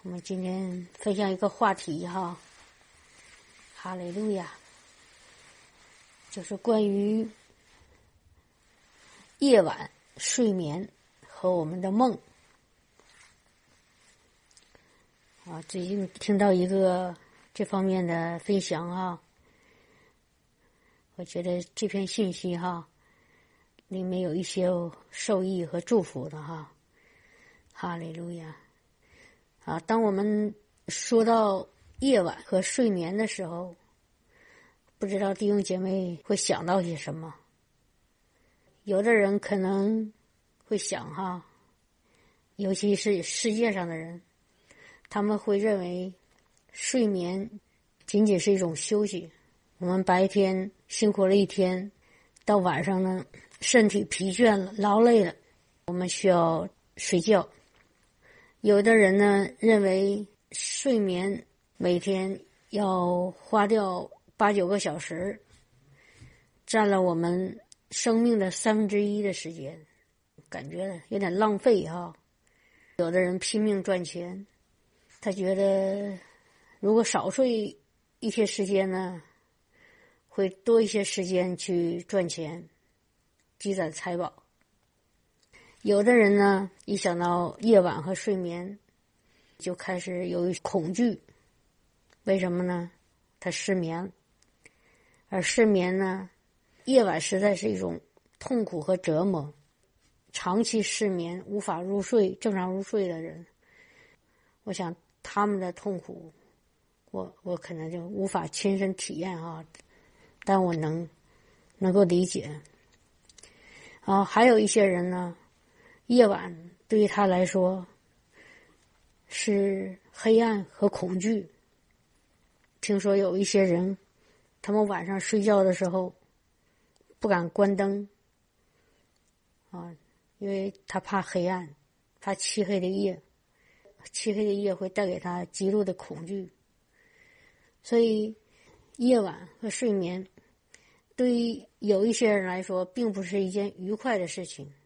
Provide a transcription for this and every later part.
我们今天分享一个话题哈，哈利路亚，就是关于夜晚睡眠和我们的梦啊。最近听到一个这方面的分享啊，我觉得这篇信息哈，里面有一些受益和祝福的哈，哈利路亚。啊，当我们说到夜晚和睡眠的时候，不知道弟兄姐妹会想到些什么？有的人可能会想哈，尤其是世界上的人，他们会认为睡眠仅仅是一种休息。我们白天辛苦了一天，到晚上呢，身体疲倦了、劳累了，我们需要睡觉。有的人呢认为睡眠每天要花掉8-9个小时，占了我们生命的1/3的时间，感觉有点浪费哈。有的人拼命赚钱，他觉得如果少睡一些时间呢，会多一些时间去赚钱，积攒财宝。有的人呢，一想到夜晚和睡眠，就开始有恐惧。为什么呢？他失眠，而失眠呢，夜晚实在是一种痛苦和折磨。长期失眠无法入睡、正常入睡的人，我想他们的痛苦，我可能就无法亲身体验啊，但我能够理解。还有一些人呢，夜晚对于他来说是黑暗和恐惧。听说有一些人，他们晚上睡觉的时候不敢关灯因为他怕黑暗，怕漆黑的夜，漆黑的夜会带给他极度的恐惧。所以夜晚和睡眠对于有一些人来说并不是一件愉快的事情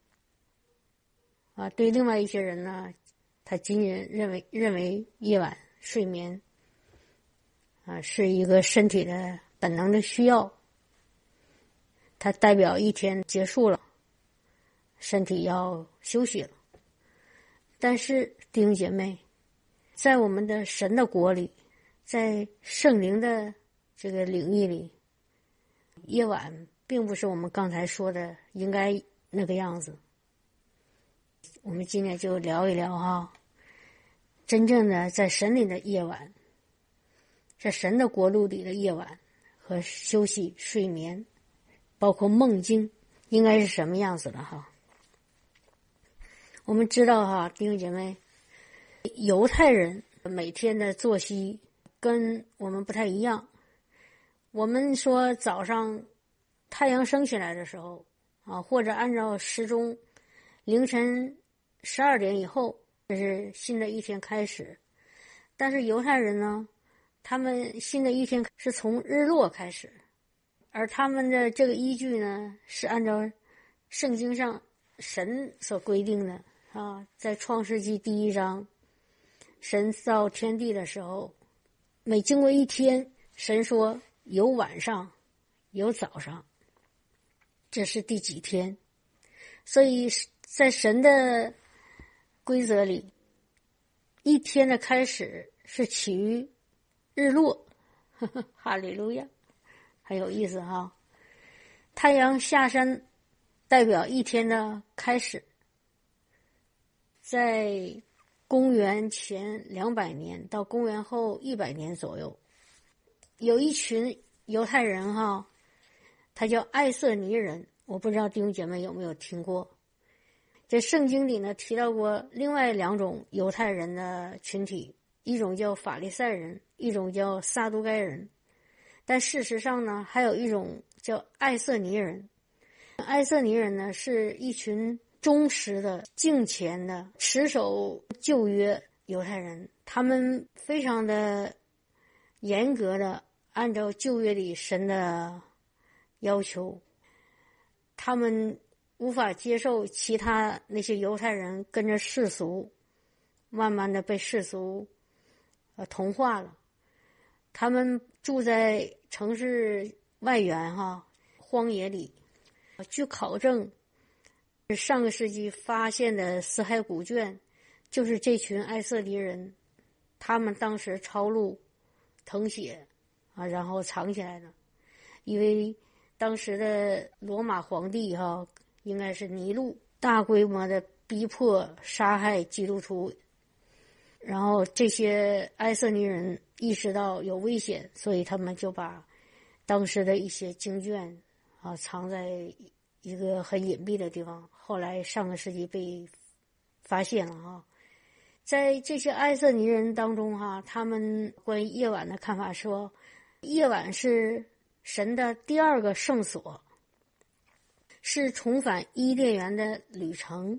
对另外一些人呢，他仅仅认为夜晚睡眠是一个身体的本能的需要，它代表一天结束了，身体要休息了。但是弟兄姐妹，在我们的神的国里，在圣灵的这个领域里，夜晚并不是我们刚才说的应该那个样子。我们今天就聊一聊真正的在神里的夜晚，在神的国度里的夜晚和休息、睡眠，包括梦境，应该是什么样子的哈？我们知道弟兄姐妹，犹太人每天的作息跟我们不太一样。我们说早上太阳升起来的时候或者按照时钟，凌晨12点以后，这是新的一天开始。但是犹太人呢，他们新的一天是从日落开始，而他们的这个依据呢，是按照圣经上神所规定的在创世纪第1章，神造天地的时候，每经过一天，神说有晚上有早上，这是第几天。所以在神的规则里，一天的开始是起于日落，哈利路亚，很有意思太阳下山代表一天的开始。在公元前200年到公元后100年左右，有一群犹太人他叫爱色尼人，我不知道弟兄姐妹有没有听过。在圣经里呢提到过另外2种犹太人的群体，一种叫法利赛人，一种叫撒都该人。但事实上呢，还有一种叫爱色尼人。爱色尼人呢是一群忠实的、敬虔的、持守旧约犹太人，他们非常的严格的按照旧约里神的要求，他们无法接受其他那些犹太人跟着世俗慢慢的被世俗同化了。他们住在城市外缘荒野里。据考证，上个世纪发现的死海古卷，就是这群爱色尼人，他们当时抄录誊写然后藏起来的。因为当时的罗马皇帝应该是尼禄，大规模的逼迫杀害基督徒，然后这些爱色尼人意识到有危险，所以他们就把当时的一些经卷藏在一个很隐蔽的地方，后来上个世纪被发现了在这些爱色尼人当中他们关于夜晚的看法说，夜晚是神的第二个圣所，是重返伊甸园的旅程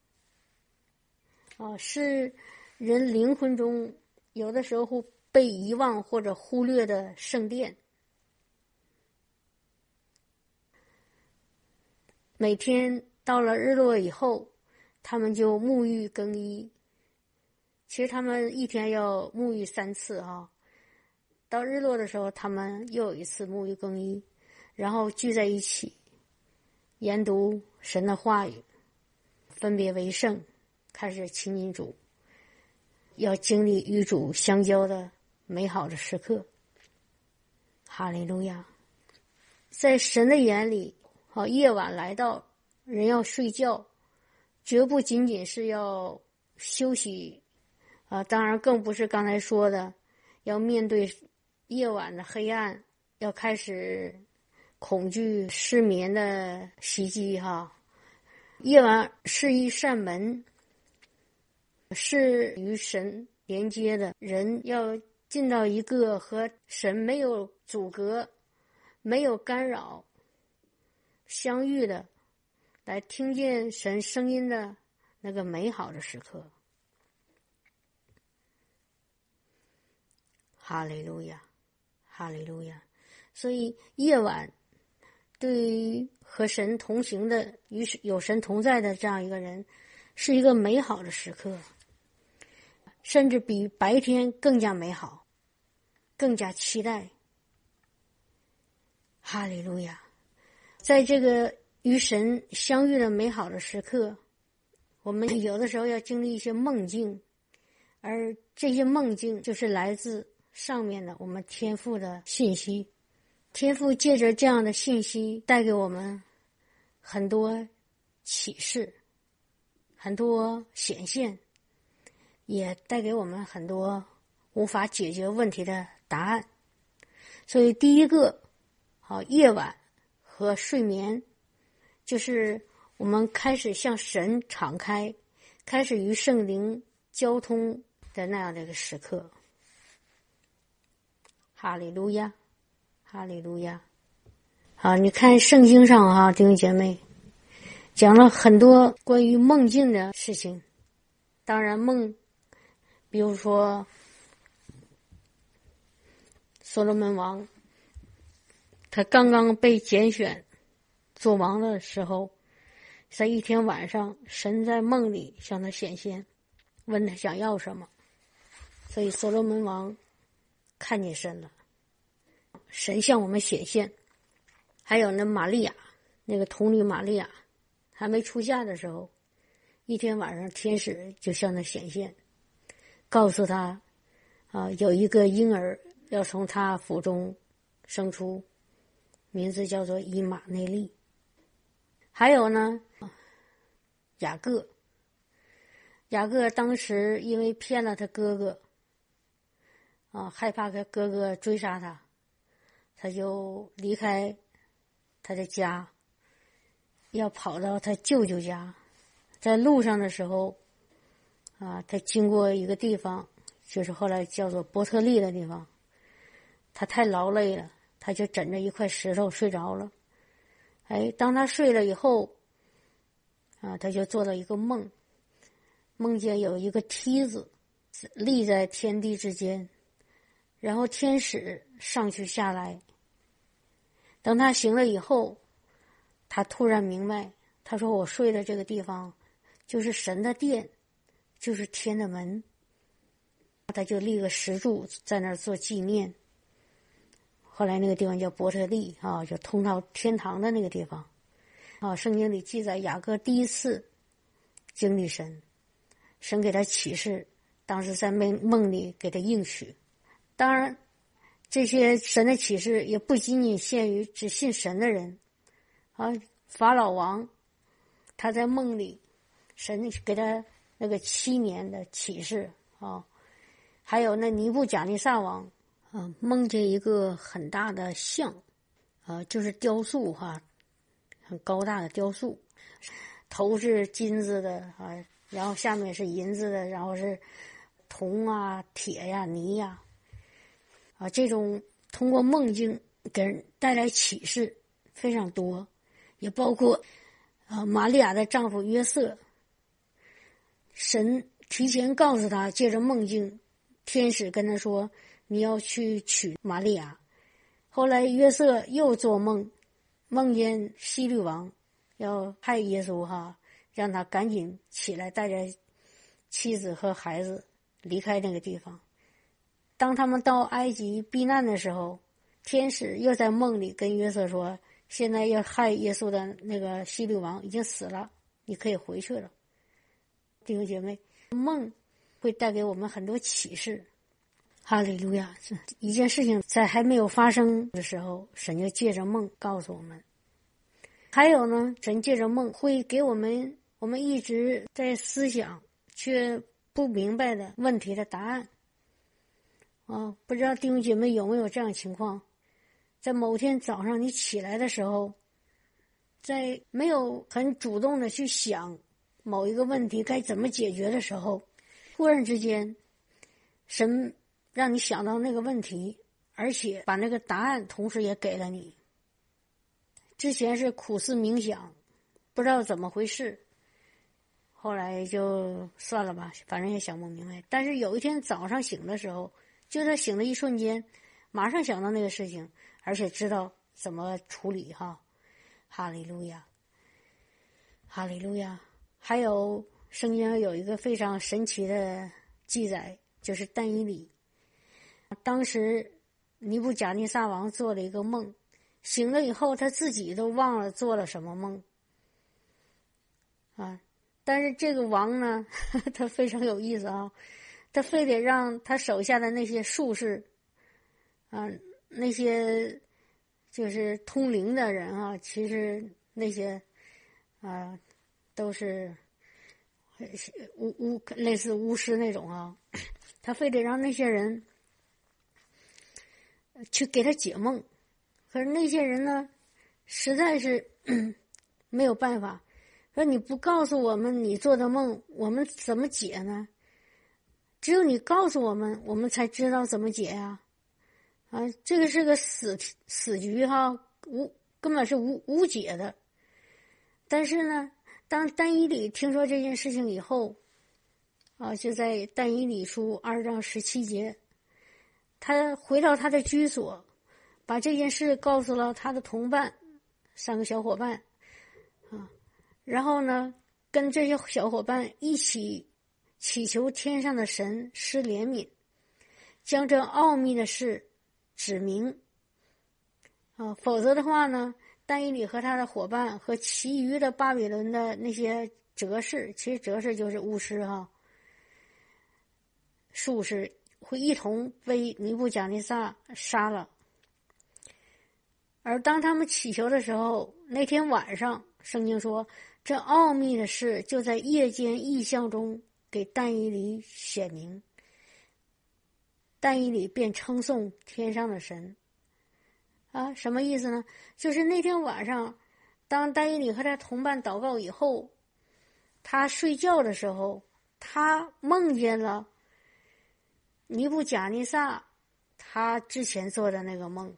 是人灵魂中有的时候被遗忘或者忽略的圣殿。每天到了日落以后，他们就沐浴更衣。其实他们一天要沐浴3次到日落的时候，他们又有一次沐浴更衣，然后聚在一起研读神的话语，分别为圣，开始亲近主，要经历与主相交的美好的时刻。哈利路亚！在神的眼里夜晚来到，人要睡觉，绝不仅仅是要休息当然更不是刚才说的要面对夜晚的黑暗，要开始恐惧失眠的袭击夜晚是一扇门，是与神连接的，人要进到一个和神没有阻隔、没有干扰相遇的，来听见神声音的那个美好的时刻。哈利路亚，哈利路亚！所以夜晚对于和神同行的、与有神同在的这样一个人，是一个美好的时刻，甚至比白天更加美好，更加期待。哈利路亚！在这个与神相遇的美好的时刻，我们有的时候要经历一些梦境，而这些梦境就是来自上面的我们天父的信息。天父借着这样的信息带给我们很多启示，很多显现，也带给我们很多无法解决问题的答案。所以第一个夜晚和睡眠，就是我们开始向神敞开，开始与圣灵交通的那样的一个时刻。哈利路亚，哈利路亚！你看圣经上弟兄姐妹讲了很多关于梦境的事情。当然梦，比如说所罗门王，他刚刚被拣选做王的时候，在一天晚上，神在梦里向他显现，问他想要什么。所以所罗门王看见神了，神向我们显现。还有那玛利亚，那个童女玛利亚还没出嫁的时候，一天晚上天使就向他显现，告诉他有一个婴儿要从他腹中生出，名字叫做以马内利。还有呢，雅各当时因为骗了他哥哥害怕他哥哥追杀他，他就离开他的家，要跑到他舅舅家。在路上的时候他经过一个地方，就是后来叫做伯特利的地方，他太劳累了，他就枕着一块石头睡着了。当他睡了以后他就做了一个梦，梦见有一个梯子立在天地之间，然后天使上去下来。等他醒了以后，他突然明白，他说我睡的这个地方就是神的殿， 就是天的门，他就立个石柱在那儿做纪念。后来那个地方叫伯特利啊，就通到天堂的那个地方啊。圣经里记载雅各第一次经历神，神给他启示，当时在梦里给他应许。当然这些神的启示也不仅仅限于只信神的人啊。法老王他在梦里，神给他那个7年的启示啊。还有那尼布甲尼撒王梦见一个很大的像就是雕塑很高大的雕塑，头是金子的然后下面是银子的，然后是铜啊、铁呀、泥呀这种通过梦境给人带来启示非常多，也包括玛利亚的丈夫约瑟，神提前告诉他，借着梦境，天使跟他说你要去娶玛利亚。后来约瑟又做梦，梦见希律王要害耶稣让他赶紧起来，带着妻子和孩子离开那个地方。当他们到埃及避难的时候，天使又在梦里跟约瑟说，现在要害耶稣的那个希律王已经死了，你可以回去了。弟兄姐妹，梦会带给我们很多启示。哈利路亚！一件事情在还没有发生的时候，神就借着梦告诉我们。还有呢，神借着梦会给我们一直在思想却不明白的问题的答案不知道弟兄姐妹有没有这样的情况，在某天早上你起来的时候，在没有很主动的去想某一个问题该怎么解决的时候，突然之间神让你想到那个问题，而且把那个答案同时也给了你。之前是苦思冥想，不知道怎么回事，后来就算了吧，反正也想不明白。但是有一天早上醒的时候，就在醒的一瞬间，马上想到那个事情，而且知道怎么处理哈利路亚，哈利路亚。还有圣经上有一个非常神奇的记载，就是但以理。当时尼布甲尼撒王做了一个梦，醒了以后他自己都忘了做了什么梦但是这个王呢他非常有意思他非得让他手下的那些术士那些就是通灵的人其实那些都是类似巫师那种他非得让那些人去给他解梦。可是那些人呢实在是没有办法，说你不告诉我们你做的梦，我们怎么解呢？只有你告诉我们，我们才知道怎么解呀这个是个死局根本是无解的。但是呢，当但以理听说这件事情以后就在但以理书2章17节，他回到他的居所，把这件事告诉了他的同伴3个小伙伴然后呢跟这些小伙伴一起祈求天上的神施怜悯，将这奥秘的事指明否则的话呢，但以理和他的伙伴和其余的巴比伦的那些哲士，其实哲士就是巫师术士，会一同被尼布甲尼撒杀了。而当他们祈求的时候，那天晚上圣经说，这奥秘的事就在夜间异象中给但以理显明，但以理便称颂天上的神什么意思呢？就是那天晚上当但以理和他同伴祷告以后，他睡觉的时候，他梦见了尼布甲尼撒他之前做的那个梦。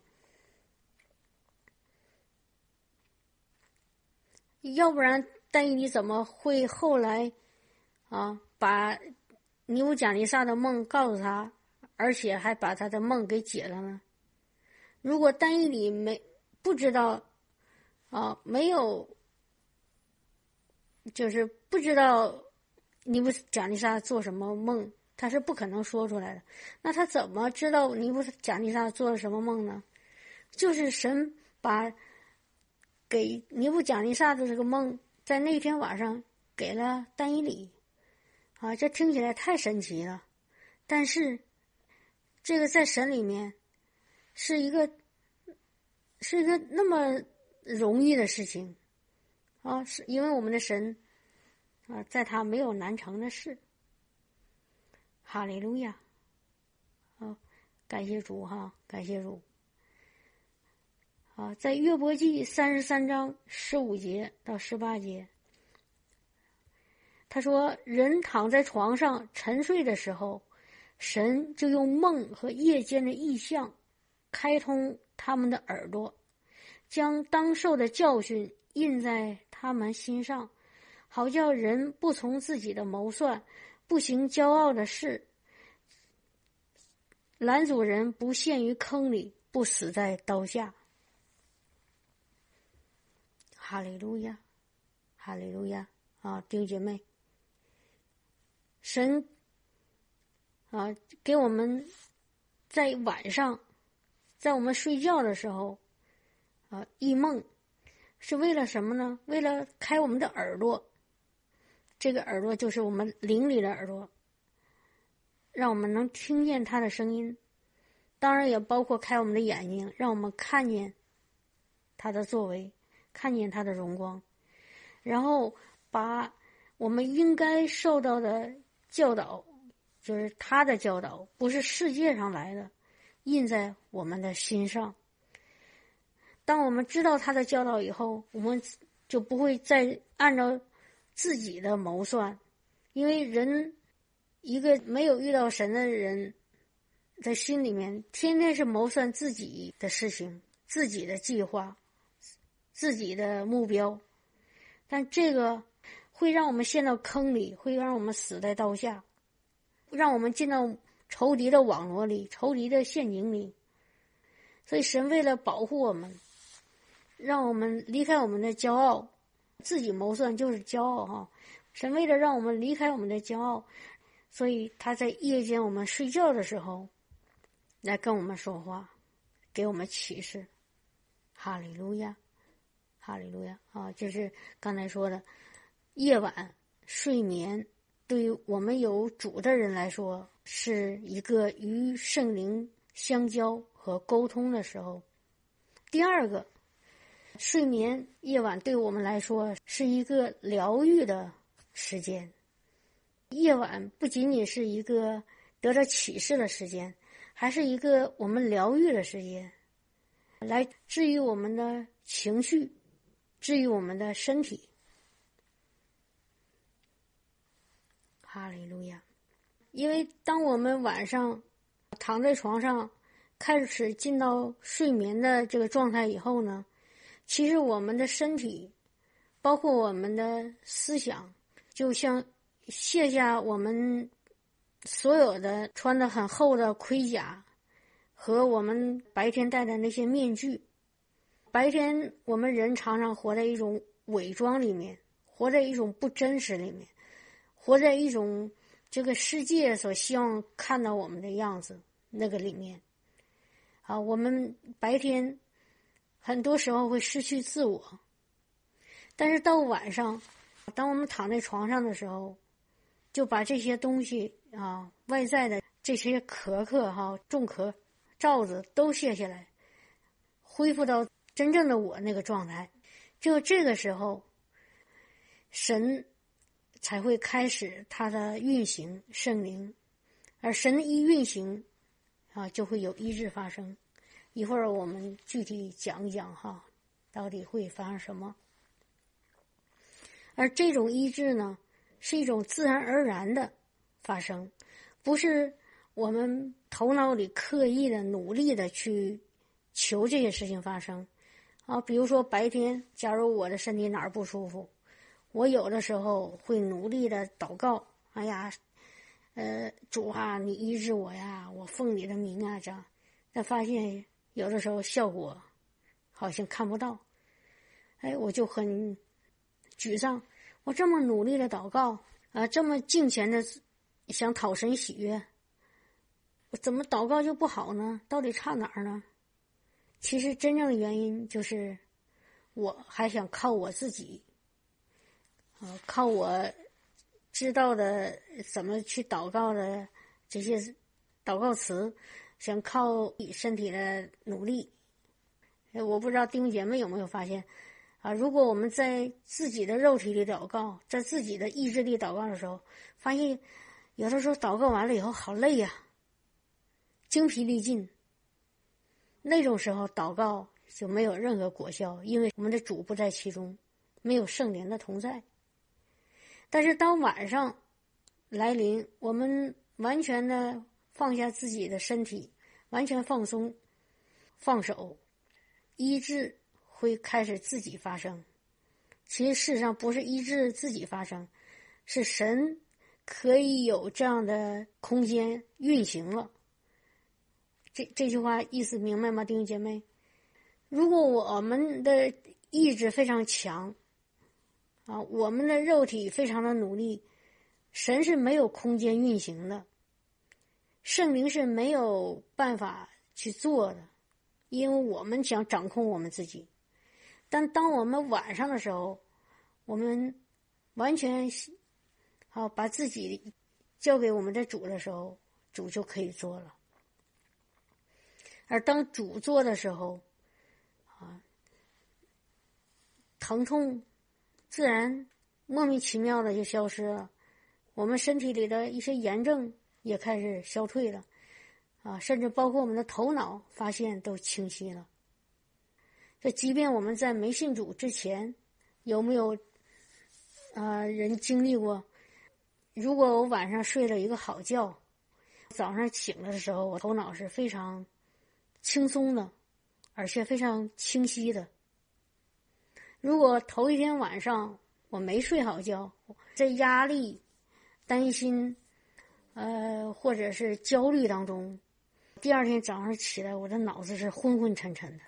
要不然但以理怎么会后来把尼布甲尼撒的梦告诉他，而且还把他的梦给解了呢？如果但以理不知道没有就是不知道尼布甲尼撒做什么梦，他是不可能说出来的。那他怎么知道尼布甲尼撒做了什么梦呢？就是神把给尼布甲尼撒的这个梦，在那天晚上给了但以理。这听起来太神奇了。但是这个在神里面是一个那么容易的事情是因为我们的神在他没有难成的事。哈利路亚！感谢主感谢主。在约伯记33章15节到18节，他说：人躺在床上沉睡的时候，神就用梦和夜间的异象开通他们的耳朵，将当受的教训印在他们心上，好叫人不从自己的谋算，不行骄傲的事，拦阻人不陷于坑里，不死在刀下。哈利路亚，哈利路亚！弟兄姐妹，神给我们在晚上，在我们睡觉的时候异梦，是为了什么呢？为了开我们的耳朵。这个耳朵就是我们灵里的耳朵，让我们能听见他的声音，当然也包括开我们的眼睛，让我们看见他的作为，看见他的荣光，然后把我们应该受到的教导，就是他的教导，不是世界上来的，印在我们的心上。当我们知道他的教导以后，我们就不会再按照自己的谋算，因为人一个没有遇到神的人，在心里面天天是谋算自己的事情，自己的计划，自己的目标，但这个会让我们陷到坑里，会让我们死在刀下，让我们进到仇敌的网络里，仇敌的陷阱里。所以神为了保护我们，让我们离开我们的骄傲，自己谋算就是骄傲神为了让我们离开我们的骄傲，所以他在夜间我们睡觉的时候来跟我们说话，给我们启示。哈利路亚，哈利路亚！就是刚才说的，夜晚睡眠对于我们有主的人来说，是一个与圣灵相交和沟通的时候。第二个，睡眠夜晚对我们来说是一个疗愈的时间。夜晚不仅仅是一个得到启示的时间，还是一个我们疗愈的时间，来治愈我们的情绪，治愈我们的身体。哈利路亚！因为当我们晚上躺在床上开始进到睡眠的这个状态以后呢，其实我们的身体包括我们的思想，就像卸下我们所有的穿得很厚的盔甲和我们白天戴的那些面具。白天我们人常常活在一种伪装里面，活在一种不真实里面，活在一种这个世界所希望看到我们的样子那个里面。我们白天很多时候会失去自我，但是到晚上，当我们躺在床上的时候，就把这些东西外在的这些壳重壳罩子都卸下来，恢复到真正的我那个状态。就这个时候，神才会开始他的运行，圣灵，而神一运行就会有医治发生。一会儿我们具体讲一讲到底会发生什么。而这种医治呢，是一种自然而然的发生，不是我们头脑里刻意的努力的去求这些事情发生比如说白天假如我的身体哪儿不舒服，我有的时候会努力的祷告，哎呀主你医治我呀，我奉你的名这样，但发现有的时候效果好像看不到，我就很沮丧。我这么努力的祷告， 这么敬虔的想讨神喜悦，我怎么祷告就不好呢？到底差哪儿呢？其实真正的原因就是我还想靠我自己，靠我知道的怎么去祷告的这些祷告词，想靠身体的努力。我不知道弟兄姐妹有没有发现如果我们在自己的肉体里祷告，在自己的意志力祷告的时候，发现有的时候祷告完了以后好累呀，精疲力尽。那种时候祷告就没有任何果效，因为我们的主不在其中，没有圣灵的同在。但是当晚上来临，我们完全的放下自己的身体，完全放松放手，医治会开始自己发生。其实事实上不是医治自己发生，是神可以有这样的空间运行了。这句话意思明白吗，弟兄姐妹？如果我们的意志非常强我们的肉体非常的努力，神是没有空间运行的，圣灵是没有办法去做的，因为我们想掌控我们自己。但当我们晚上的时候，我们完全把自己交给我们的主的时候，主就可以做了。而当主做的时候疼痛自然莫名其妙的就消失了，我们身体里的一些炎症也开始消退了甚至包括我们的头脑发现都清晰了。这即便我们在没信主之前，有没有人经历过，如果我晚上睡了一个好觉，早上醒了的时候，我头脑是非常轻松的，而且非常清晰的。如果头一天晚上我没睡好觉，在压力、担心或者是焦虑当中，第二天早上起来我的脑子是昏昏沉沉的。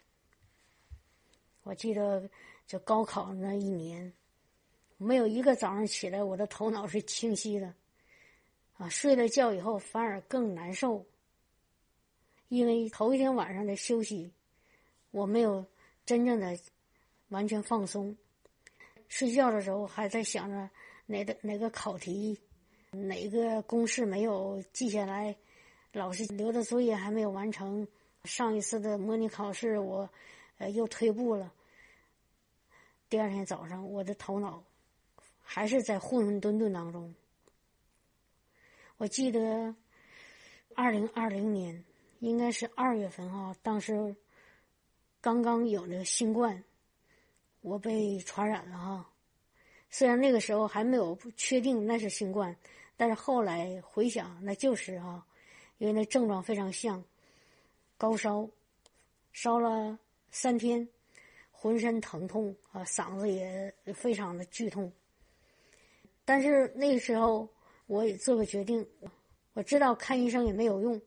我记得就高考那一年，没有一个早上起来我的头脑是清晰的睡了觉以后反而更难受，因为头一天晚上的休息我没有真正的完全放松，睡觉的时候还在想着哪个考题，哪个公式没有记下来，老师留的作业还没有完成，上一次的模拟考试我又退步了。第二天早上我的头脑还是在混混沌沌当中。我记得2020年应该是2月份当时刚刚有那个新冠，我被传染了虽然那个时候还没有确定那是新冠，但是后来回想那就是因为那症状非常像高烧，烧了3天，浑身疼痛嗓子也非常的剧痛。但是那个时候我也做个决定，我知道看医生也没有用，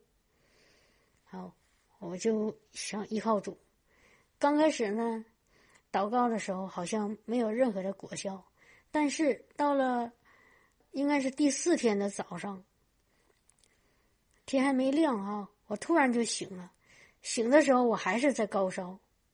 我就想依靠主。刚开始呢祷告的时候好像没有任何的果效，但是到了应该是第4天的早上，天还没亮我突然就醒了。醒的时候我还是在高烧，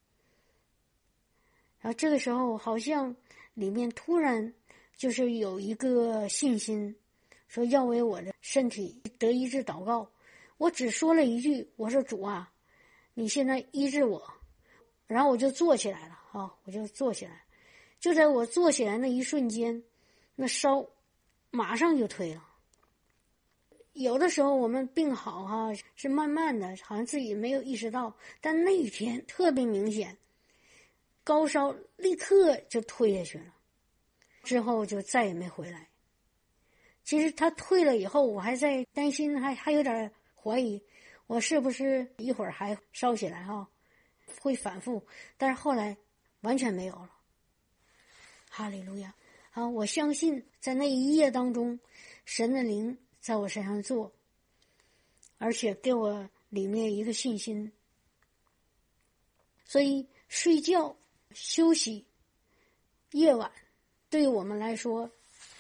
然后这个时候好像里面突然就是有一个信心，说要为我的身体得医治祷告。我只说了一句，我说主你现在医治我。然后我就坐起来了我就坐起来。就在我坐起来那一瞬间，那烧马上就退了。有的时候我们病好是慢慢的，好像自己没有意识到，但那一天特别明显，高烧立刻就退下去了，之后就再也没回来。其实他退了以后，我还在担心，还有点怀疑，我是不是一会儿还烧起来会反复，但是后来完全没有了。哈利路亚我相信在那一夜当中，神的灵在我身上做，而且给我里面一个信心。所以睡觉休息夜晚对我们来说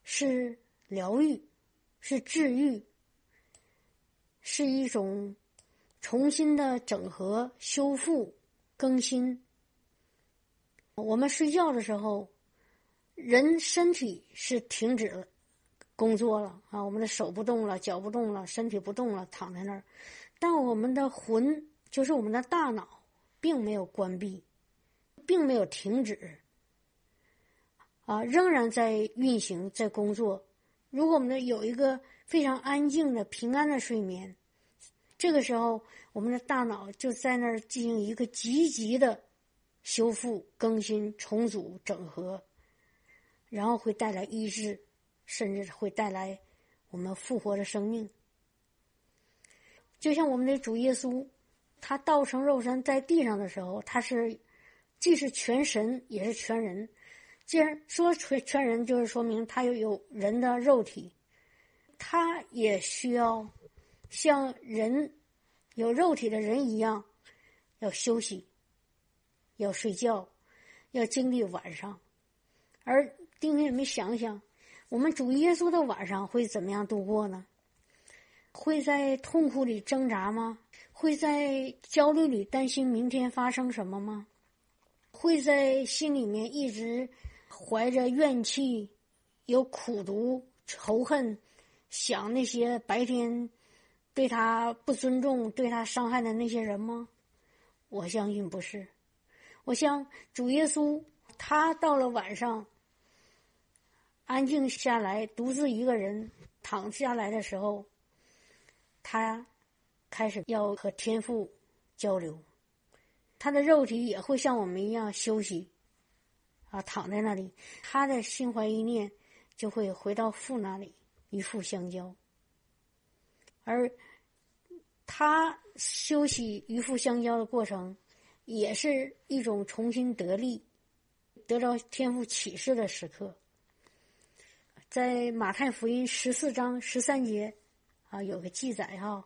是疗愈，是治愈，是一种重新的整合、修复、更新。我们睡觉的时候，人身体是停止了工作了啊，我们的手不动了，脚不动了，身体不动了，躺在那儿。但我们的魂，就是我们的大脑，并没有关闭，并没有停止啊，仍然在运行，在工作。如果我们有一个非常安静的、平安的睡眠，这个时候我们的大脑就在那儿进行一个积极的修复、更新、重组、整合，然后会带来医治，甚至会带来我们复活的生命。就像我们的主耶稣，他道成肉身在地上的时候，他是既是全神也是全人。既然说全人，就是说明他有人的肉体，他也需要像人有肉体的人一样，要休息，要睡觉，要经历晚上。而弟兄姊妹想想，我们主耶稣的晚上会怎么样度过呢？会在痛苦里挣扎吗？会在焦虑里担心明天发生什么吗？会在心里面一直怀着怨气，有苦毒、仇恨，想那些白天对他不尊重、对他伤害的那些人吗？我相信不是。我想主耶稣他到了晚上安静下来，独自一个人躺下来的时候，他开始要和天父交流，他的肉体也会像我们一样休息啊，躺在那里，他的心怀意念就会回到父那里，与父相交。而他休息与父相交的过程，也是一种重新得力、得到天父启示的时刻。在马太福音14章13节啊，有个记载哈，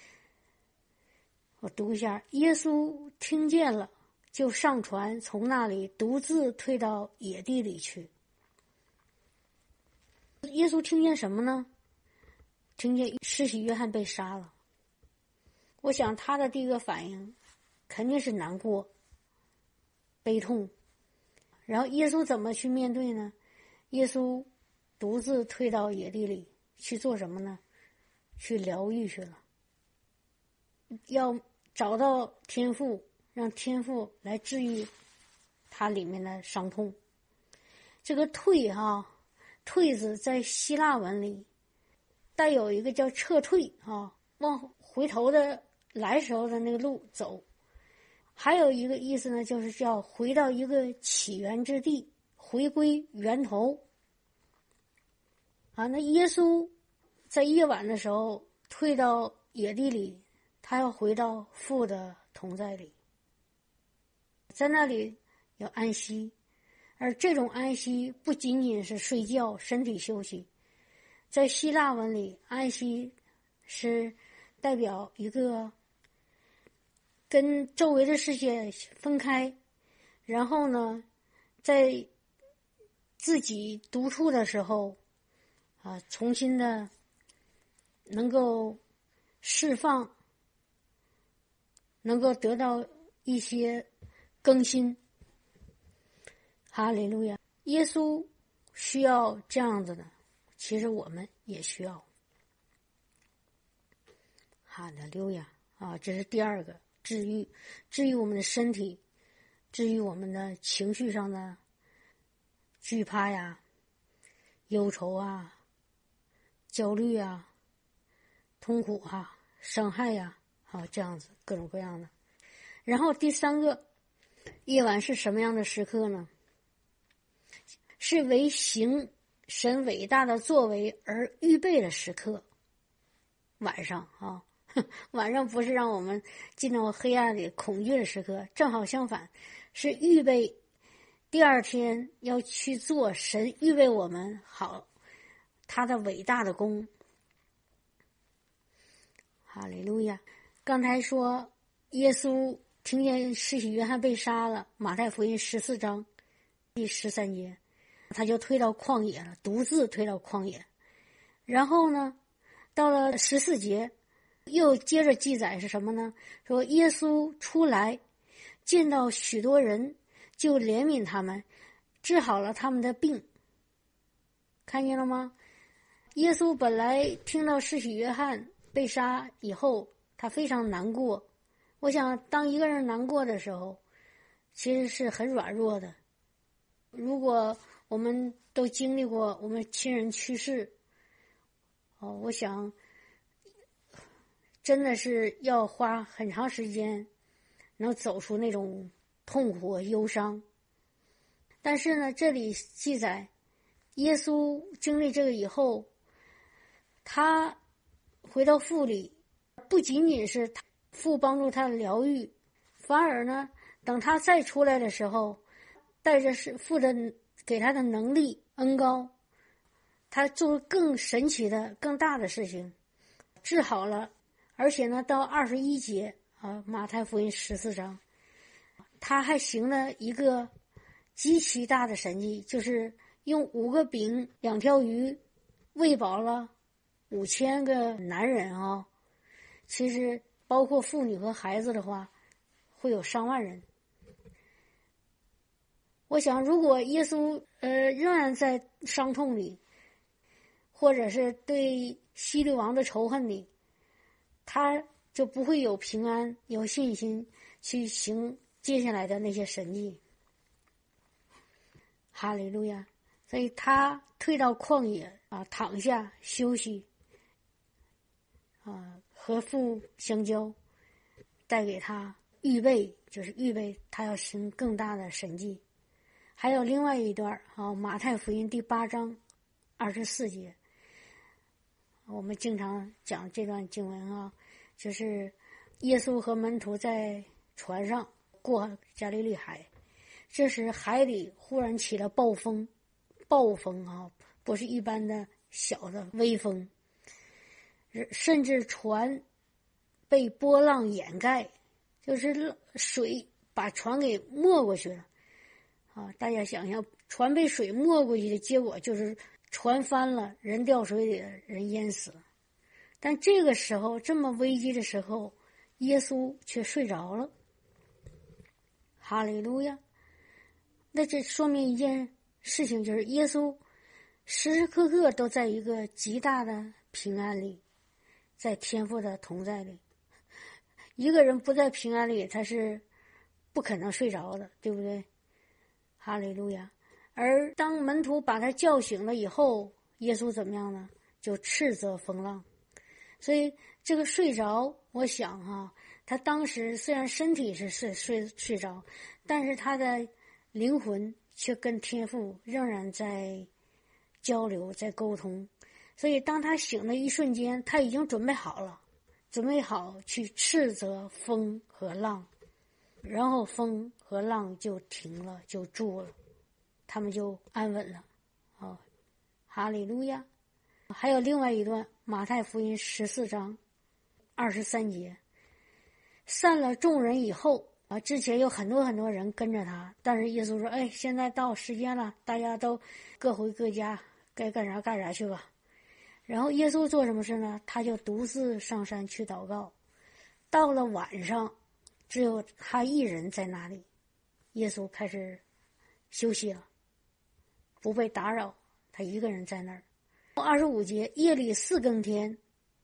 我读一下：耶稣听见了，就上船，从那里独自退到野地里去。耶稣听见什么呢？听见施洗约翰被杀了。我想他的第一个反应肯定是难过、悲痛。然后耶稣怎么去面对呢？耶稣独自退到野地里去做什么呢？去疗愈去了，要找到天父，让天父来治愈他里面的伤痛。这个退退字在希腊文里带有一个叫撤退往回头的来时候的那个路走。还有一个意思呢，就是叫回到一个起源之地，回归源头啊。那耶稣在夜晚的时候退到野地里，他要回到父的同在里，在那里要安息。而这种安息不仅仅是睡觉、身体休息，在希腊文里，安息是代表一个跟周围的世界分开，然后呢，在自己独处的时候重新的能够释放，能够得到一些更新。哈利路亚！耶稣需要这样子的，其实我们也需要。哈利路亚啊！这是第二个治愈，治愈我们的身体，治愈我们的情绪上的惧怕呀、忧愁啊、焦虑啊、痛苦啊、伤害呀这样子各种各样的。然后第三个，夜晚是什么样的时刻呢？是为行神伟大的作为而预备的时刻。晚上晚上不是让我们进到黑暗里恐惧的时刻，正好相反，是预备第二天要去做神预备我们好他的伟大的功。哈利路亚！刚才说耶稣听见施洗约翰被杀了，马太福音14章第13节， 他就推到旷野了，独自推到旷野。然后呢，到了14节，又接着记载是什么呢？说耶稣出来，见到许多人，就怜悯他们，治好了他们的病。看见了吗？耶稣本来听到施洗约翰被杀以后，他非常难过。我想当一个人难过的时候，其实是很软弱的。如果我们都经历过我们亲人去世，我想真的是要花很长时间能走出那种痛苦和忧伤。但是呢，这里记载耶稣经历这个以后，他回到父里，不仅仅是父帮助他疗愈，反而呢，等他再出来的时候，带着是父的给他的能力恩膏，他做更神奇的更大的事情，治好了。而且呢，到21节马太福音14章，他还行了一个极其大的神迹，就是用5个饼2条鱼喂饱了5000个男人其实包括妇女和孩子的话，会有上万人。我想如果耶稣仍然在伤痛里，或者是对希律王的仇恨里，他就不会有平安有信心去行接下来的那些神迹。哈利路亚！所以他退到旷野躺下休息和父相交，带给他预备，就是预备他要行更大的神迹。还有另外一段马太福音第8章24节，我们经常讲这段经文就是耶稣和门徒在船上过加利利海，这时海里忽然起了暴风不是一般的小的微风，甚至船被波浪掩盖，就是水把船给没过去了大家想想，船被水没过去的结果就是船翻了，人掉水里了，人淹死了。但这个时候这么危机的时候，耶稣却睡着了。哈利路亚！那这说明一件事情，就是耶稣时时刻刻都在一个极大的平安里，在天父的同在里。一个人不在平安里，他是不可能睡着的，对不对？哈利路亚！而当门徒把他叫醒了以后，耶稣怎么样呢？就斥责风浪。所以这个睡着，我想他当时虽然身体是睡着，但是他的灵魂却跟天父仍然在交流，在沟通。所以当他醒的一瞬间，他已经准备好了，准备好去斥责风和浪，然后风和浪就停了，就住了，他们就安稳了哈利路亚！还有另外一段马太福音14章23节，散了众人以后之前有很多很多人跟着他，但是耶稣说现在到时间了，大家都各回各家，该干啥干啥去吧。然后耶稣做什么事呢？他就独自上山去祷告。到了晚上，只有他一人在那里，耶稣开始休息了，不被打扰，他一个人在那儿。25节，夜里4更天，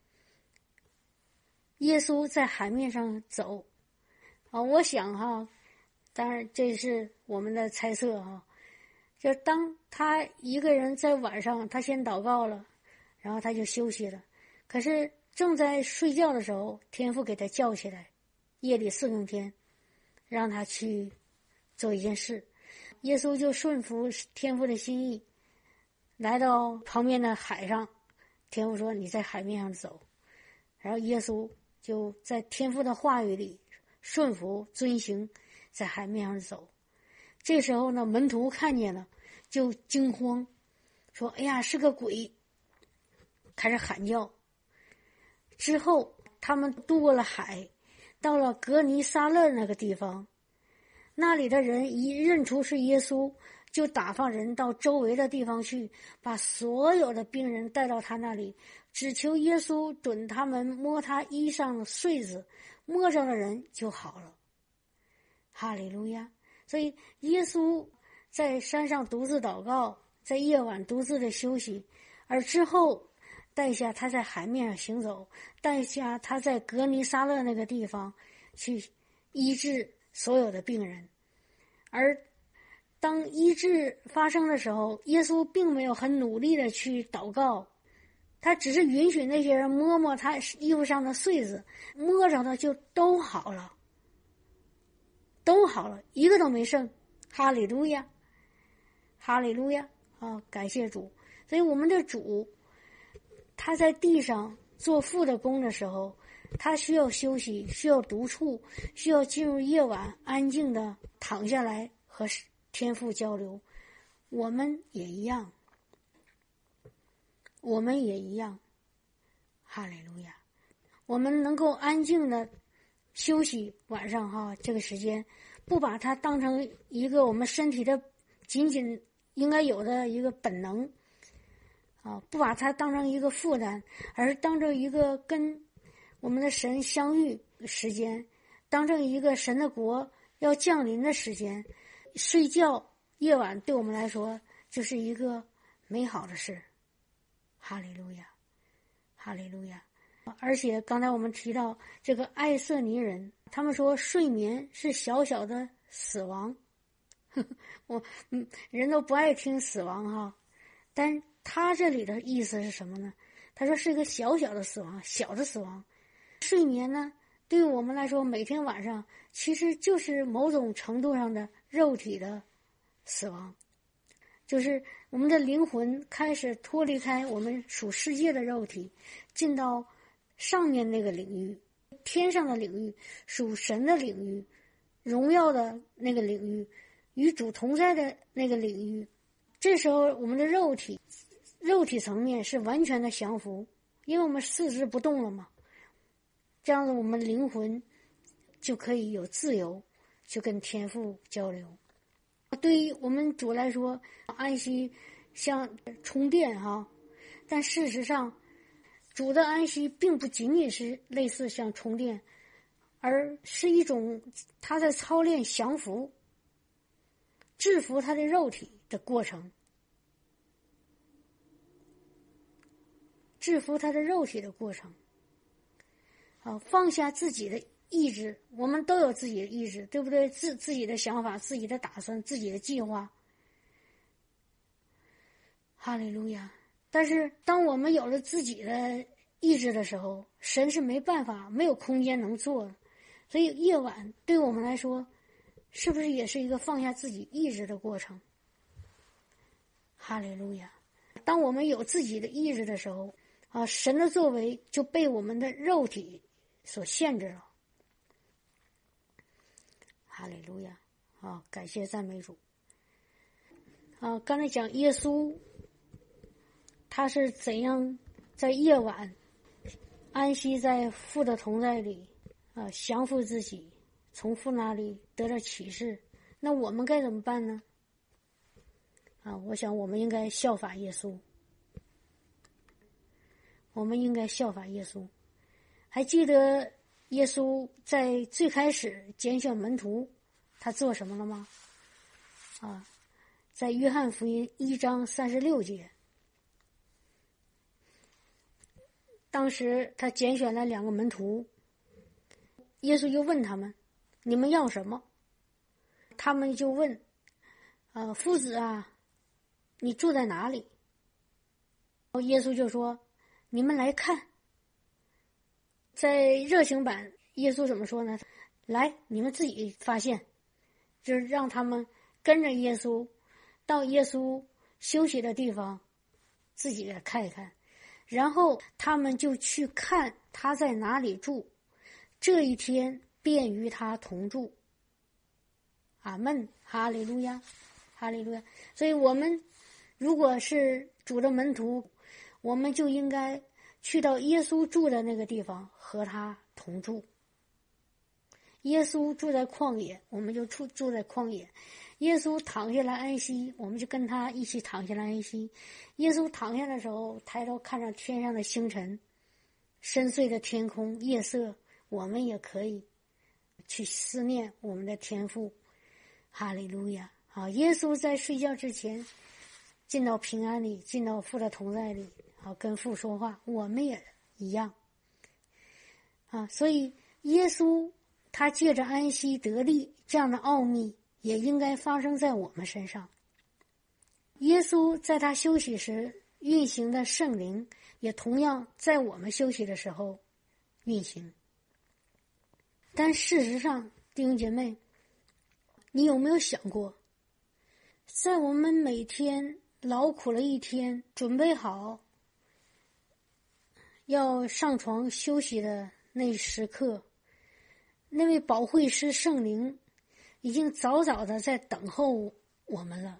耶稣在海面上走我想当然这是我们的猜测就当他一个人在晚上，他先祷告了，然后他就休息了。可是正在睡觉的时候，天父给他叫起来，夜里4更天，让他去做一件事。耶稣就顺服天父的心意，来到旁边的海上，天父说你在海面上走，然后耶稣就在天父的话语里顺服遵行，在海面上走。这时候呢，门徒看见了就惊慌，说哎呀是个鬼，开始喊叫。之后他们渡过了海，到了格尼撒勒那个地方，那里的人一认出是耶稣， 就打发人到周围的地方去，把所有的病人带到他那里，只求耶稣准他们摸他衣上的穗子，摸着的人就好了。哈利路亚！所以耶稣在山上独自祷告，在夜晚独自的休息，而之后带下他在海面上行走，带下他在格尼撒勒那个地方去医治所有的病人。而当医治发生的时候，耶稣并没有很努力的去祷告，他只是允许那些人摸摸他衣服上的穗子，摸着的就都好了，都好了，一个都没剩。哈利路亚，哈利路亚啊！感谢主。所以我们的主，他在地上做父的工的时候，他需要休息，需要独处，需要进入夜晚安静的躺下来和天父交流。我们也一样，我们也一样。哈利路亚！我们能够安静的休息晚上这个时间，不把它当成一个我们身体的仅仅应该有的一个本能不把它当成一个负担，而当成一个跟我们的神相遇时间，当成一个神的国要降临的时间。睡觉夜晚对我们来说就是一个美好的事。哈利路亚，哈利路亚！而且刚才我们提到这个爱色尼人，他们说睡眠是小小的死亡。人都不爱听死亡但他这里的意思是什么呢？他说是一个小小的死亡，小的死亡。睡眠呢，对于我们来说，每天晚上其实就是某种程度上的肉体的死亡，就是我们的灵魂开始脱离开我们属世界的肉体，进到上面那个领域，天上的领域，属神的领域，荣耀的那个领域，与主同在的那个领域。这时候我们的肉体层面是完全的降服，因为我们四肢不动了嘛。这样子我们灵魂就可以有自由去跟天父交流。对于我们主来说，安息像充电但事实上主的安息并不仅仅是类似像充电，而是一种他在操练降服、制服他的肉体的过程，制服他的肉体的过程。放下自己的意志，我们都有自己的意志，对不对？自己的想法、自己的打算、自己的计划。哈利路亚！但是当我们有了自己的意志的时候，神是没办法、没有空间能做的。所以夜晚对我们来说，是不是也是一个放下自己意志的过程？哈利路亚！当我们有自己的意志的时候神的作为就被我们的肉体所限制了。哈利路亚！感谢赞美主。刚才讲耶稣他是怎样在夜晚安息在父的同在里降服自己，从父那里得了启示。那我们该怎么办呢？我想我们应该效法耶稣，我们应该效法耶稣。还记得耶稣在最开始拣选门徒他做什么了吗？在约翰福音1章36节，当时他拣选了2个门徒，耶稣就问他们，你们要什么？他们就问夫子你住在哪里？耶稣就说，你们来看。在热情版耶稣怎么说呢？来，你们自己发现，就是让他们跟着耶稣到耶稣休息的地方自己来看一看，然后他们就去看他在哪里住，这一天便与他同住。阿们，哈利路亚，哈利路亚。所以我们如果是主的门徒，我们就应该去到耶稣住的那个地方和他同住。 耶稣住在旷野，我们就住在旷野；耶稣躺下来安息，我们就跟他一起躺下来安息。耶稣躺下的时候，抬头看着天上的星辰，深邃的天空，夜色，我们也可以去思念我们的天父。哈利路亚！啊，耶稣在睡觉之前进到平安里，进到父的同在里，啊，跟父说话，我们也一样。啊，所以耶稣他借着安息得力这样的奥秘，也应该发生在我们身上。耶稣在他休息时运行的圣灵，也同样在我们休息的时候运行。但事实上，弟兄姐妹，你有没有想过，在我们每天劳苦了一天，准备好要上床休息的那时刻，那位保惠师圣灵已经早早的在等候我们了。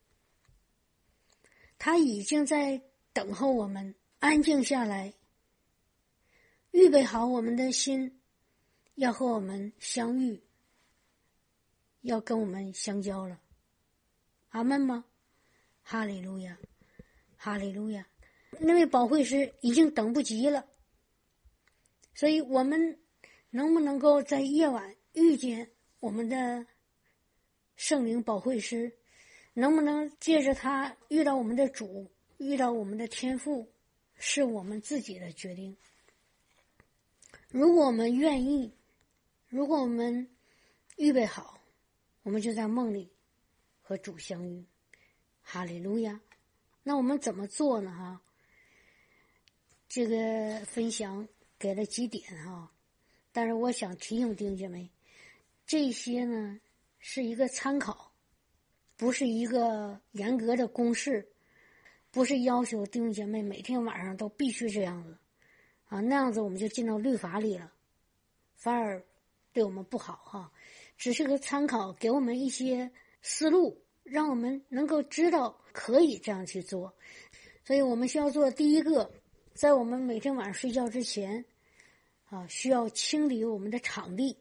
他已经在等候我们安静下来，预备好我们的心，要和我们相遇，要跟我们相交了。阿们吗？哈利路亚，哈利路亚！那位保惠师已经等不及了，所以我们能不能够在夜晚遇见我们的圣灵保惠师？能不能借着他遇到我们的主，遇到我们的天父，是我们自己的决定。如果我们愿意，如果我们预备好，我们就在梦里和主相遇。哈利路亚！那我们怎么做呢？哈，这个分享给了几点哈，但是我想提醒弟兄姐妹，这些呢是一个参考，不是一个严格的公式，不是要求弟兄姐妹每天晚上都必须这样子啊，那样子我们就进到律法里了，反而对我们不好哈。只是个参考，给我们一些思路，让我们能够知道可以这样去做。所以我们需要做第一个，在我们每天晚上睡觉之前啊，需要清理我们的场地，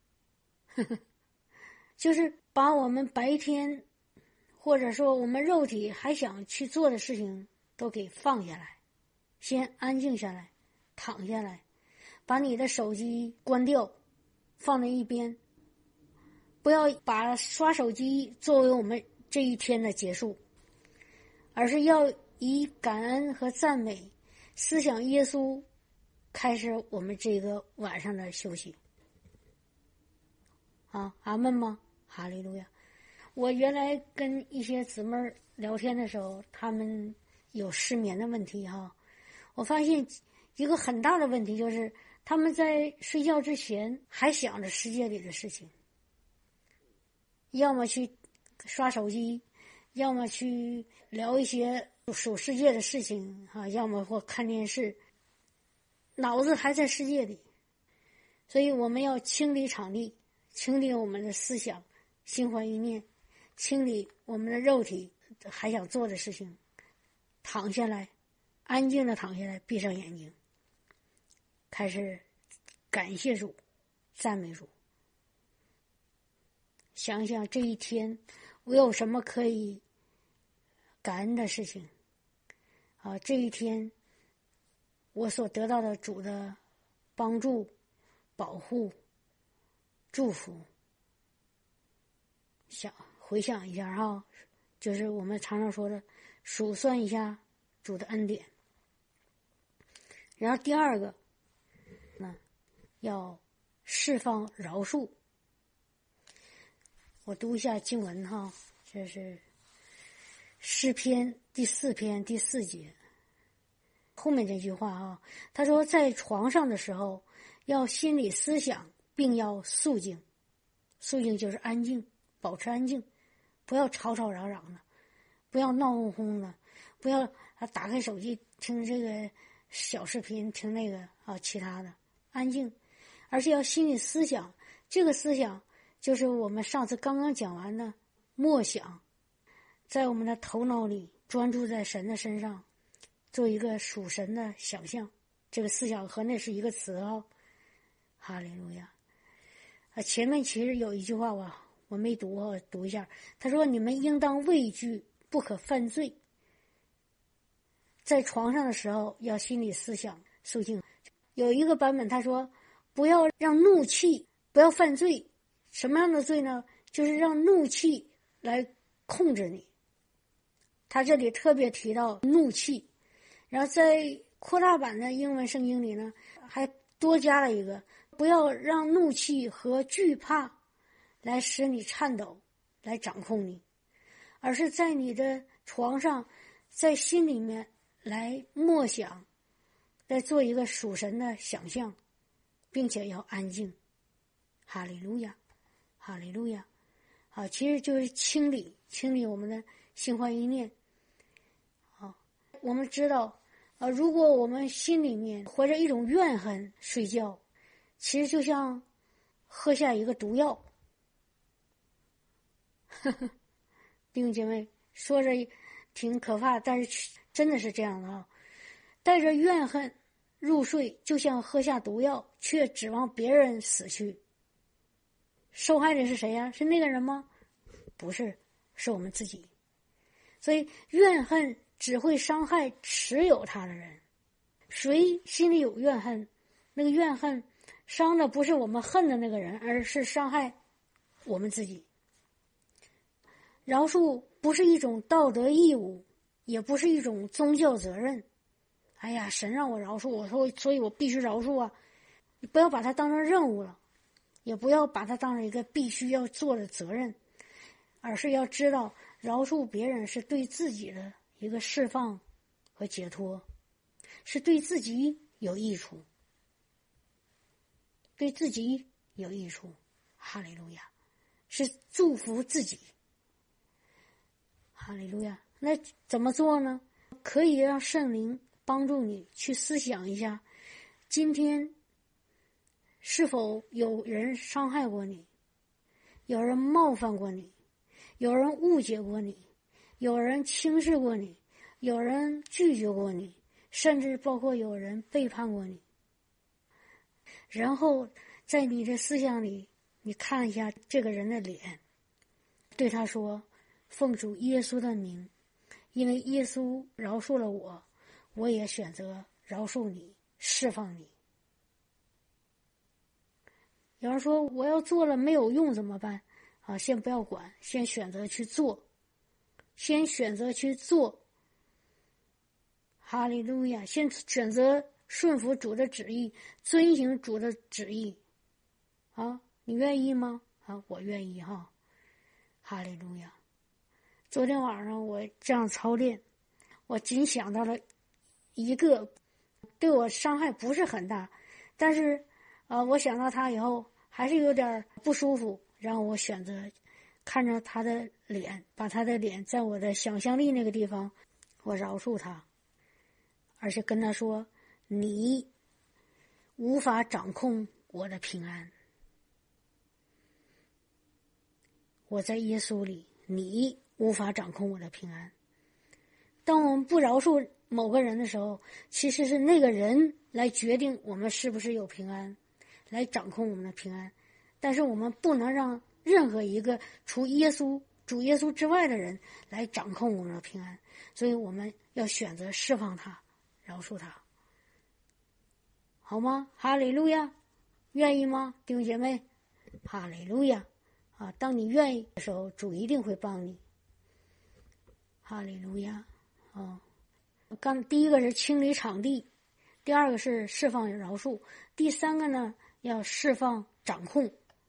就是把我们白天或者说我们肉体还想去做的事情都给放下来，先安静下来，躺下来，把你的手机关掉，放在一边，不要把刷手机作为我们这一天的结束，而是要以感恩和赞美思想耶稣开始我们这个晚上的休息。啊，阿们吗？哈利路亚！我原来跟一些姊妹聊天的时候，他们有失眠的问题哈。我发现一个很大的问题就是，他们在睡觉之前还想着世界里的事情，要么去刷手机，要么去聊一些属世界的事情啊，要么或看电视，脑子还在世界里。所以我们要清理场地，清理我们的思想、心怀意念，清理我们的肉体还想做的事情，躺下来，安静的躺下来，闭上眼睛，开始感谢主，赞美主。想想这一天我有什么可以感恩的事情啊，这一天我所得到的主的帮助、保护、祝福，回想一下哈，就是我们常常说的数算一下主的恩典。然后第二个呢，要释放饶恕。我读一下经文哈，这是诗篇第4篇第4节后面这句话啊，他说在床上的时候要心理思想，并要肃静。肃静就是安静，保持安静，不要吵吵嚷嚷的，不要闹哄哄的，不要打开手机听这个小视频，听那个啊其他的，安静，而且要心理思想。这个思想就是我们上次刚刚讲完的默想，在我们的头脑里专注在神的身上，做一个属神的想象。这个思想和那是一个词哦，哈利路亚前面其实有一句话我没读，我读一下。他说：“你们应当畏惧，不可犯罪。在床上的时候要心理思想肃静。”有一个版本他说：“不要让怒气，不要犯罪。什么样的罪呢？就是让怒气来控制你。”他这里特别提到怒气，然后在扩大版的英文圣经里呢，还多加了一个：不要让怒气和惧怕来使你颤抖，来掌控你，而是在你的床上，在心里面来默想，来做一个属神的想象，并且要安静。哈利路亚，哈利路亚。其实就是清理我们的心怀意念。我们知道，如果我们心里面怀着一种怨恨睡觉，其实就像喝下一个毒药。弟兄姐妹，说着挺可怕，但是真的是这样的啊！带着怨恨入睡，就像喝下毒药，却指望别人死去。受害人是谁呀？是那个人吗？不是，是我们自己。所以怨恨只会伤害持有它的人。谁心里有怨恨，那个怨恨伤的不是我们恨的那个人，而是伤害我们自己。饶恕不是一种道德义务，也不是一种宗教责任。哎呀，神让我饶恕，所以我必须饶恕啊！你不要把它当成任务了，也不要把它当成一个必须要做的责任，而是要知道饶恕别人是对自己的一个释放和解脱，是对自己有益处，对自己有益处。哈利路亚，是祝福自己。哈利路亚。那怎么做呢？可以让圣灵帮助你去思想一下，今天是否有人伤害过你，有人冒犯过你，有人误解过你，有人轻视过你，有人拒绝过你，甚至包括有人背叛过你。然后在你的思想里，你看一下这个人的脸，对他说：奉主耶稣的名，因为耶稣饶恕了我，我也选择饶恕你，释放你。有人说我要做了没有用怎么办？先不要管，先选择去做，先选择去做。哈利路亚！先选择顺服主的旨意，遵行主的旨意。你愿意吗？我愿意哈。哈利路亚！昨天晚上我这样操练，我仅想到了一个对我伤害不是很大，但是我想到他以后还是有点不舒服，然后我选择看着他的脸，把他的脸在我的想象力那个地方，我饶恕他，而且跟他说：你无法掌控我的平安，我在耶稣里，你无法掌控我的平安。当我们不饶恕某个人的时候，其实是那个人来决定我们是不是有平安，来掌控我们的平安。但是我们不能让任何一个除耶稣、主耶稣之外的人来掌控我们的平安，所以我们要选择释放他，饶恕他，好吗？哈利路亚！愿意吗，弟兄姐妹？哈利路亚！当你愿意的时候，主一定会帮你。哈利路亚！第一个是清理场地，第二个是释放饶恕，第三个呢要释放掌控。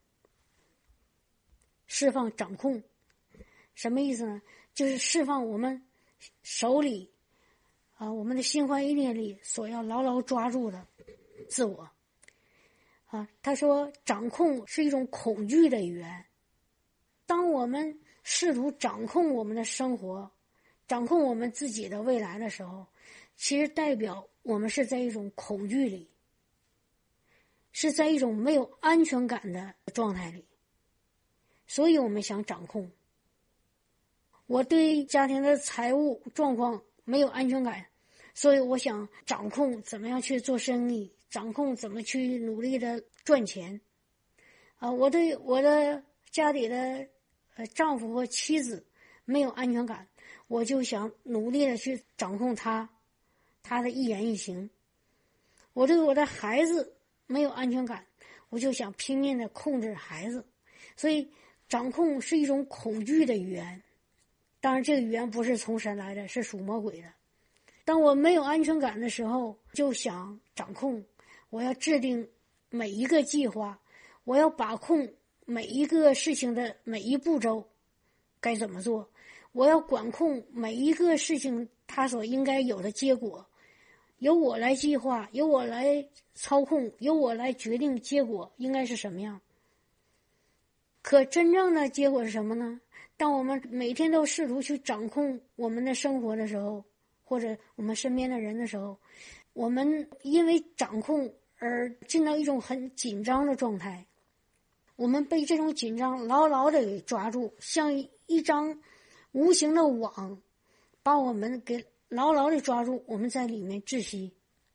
释放掌控什么意思呢？就是释放我们手里我们的心怀意念里所要牢牢抓住的自我。他说掌控是一种恐惧的语言。当我们试图掌控我们的生活，掌控我们自己的未来的时候，其实代表我们是在一种恐惧里，是在一种没有安全感的状态里，所以我们想掌控。我对家庭的财务状况没有安全感，所以我想掌控怎么样去做生意，掌控怎么去努力的赚钱。 我对我的家里的丈夫或妻子没有安全感，我就想努力的去掌控他的一言一行。我对我的孩子没有安全感，我就想拼命的控制孩子。所以掌控是一种恐惧的语言，当然这个语言不是从神来的，是属魔鬼的。当我没有安全感的时候，就想掌控，我要制定每一个计划，我要把控每一个事情的每一步骤该怎么做，我要管控每一个事情它所应该有的结果，由我来计划，由我来操控，由我来决定结果应该是什么样。可真正的结果是什么呢？当我们每天都试图去掌控我们的生活的时候，或者我们身边的人的时候，我们因为掌控而进到一种很紧张的状态，我们被这种紧张牢牢的给抓住，像一张无形的网把我们给牢牢的抓住，我们在里面窒息。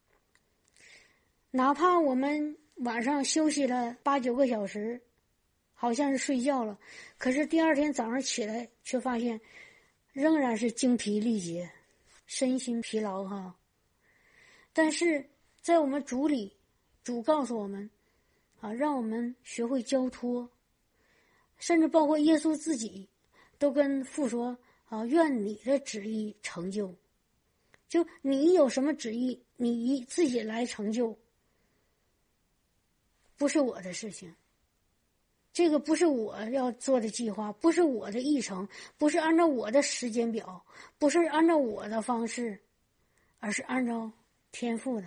哪怕我们晚上休息了8、9个小时，好像是睡觉了，可是第二天早上起来却发现仍然是精疲力竭，身心疲劳哈。但是在我们主里，主告诉我们让我们学会交托，甚至包括耶稣自己都跟父说愿你的旨意成就，就你有什么旨意你自己来成就，不是我的事情，这个不是我要做的计划，不是我的议程，不是按照我的时间表，不是按照我的方式，而是按照天父的。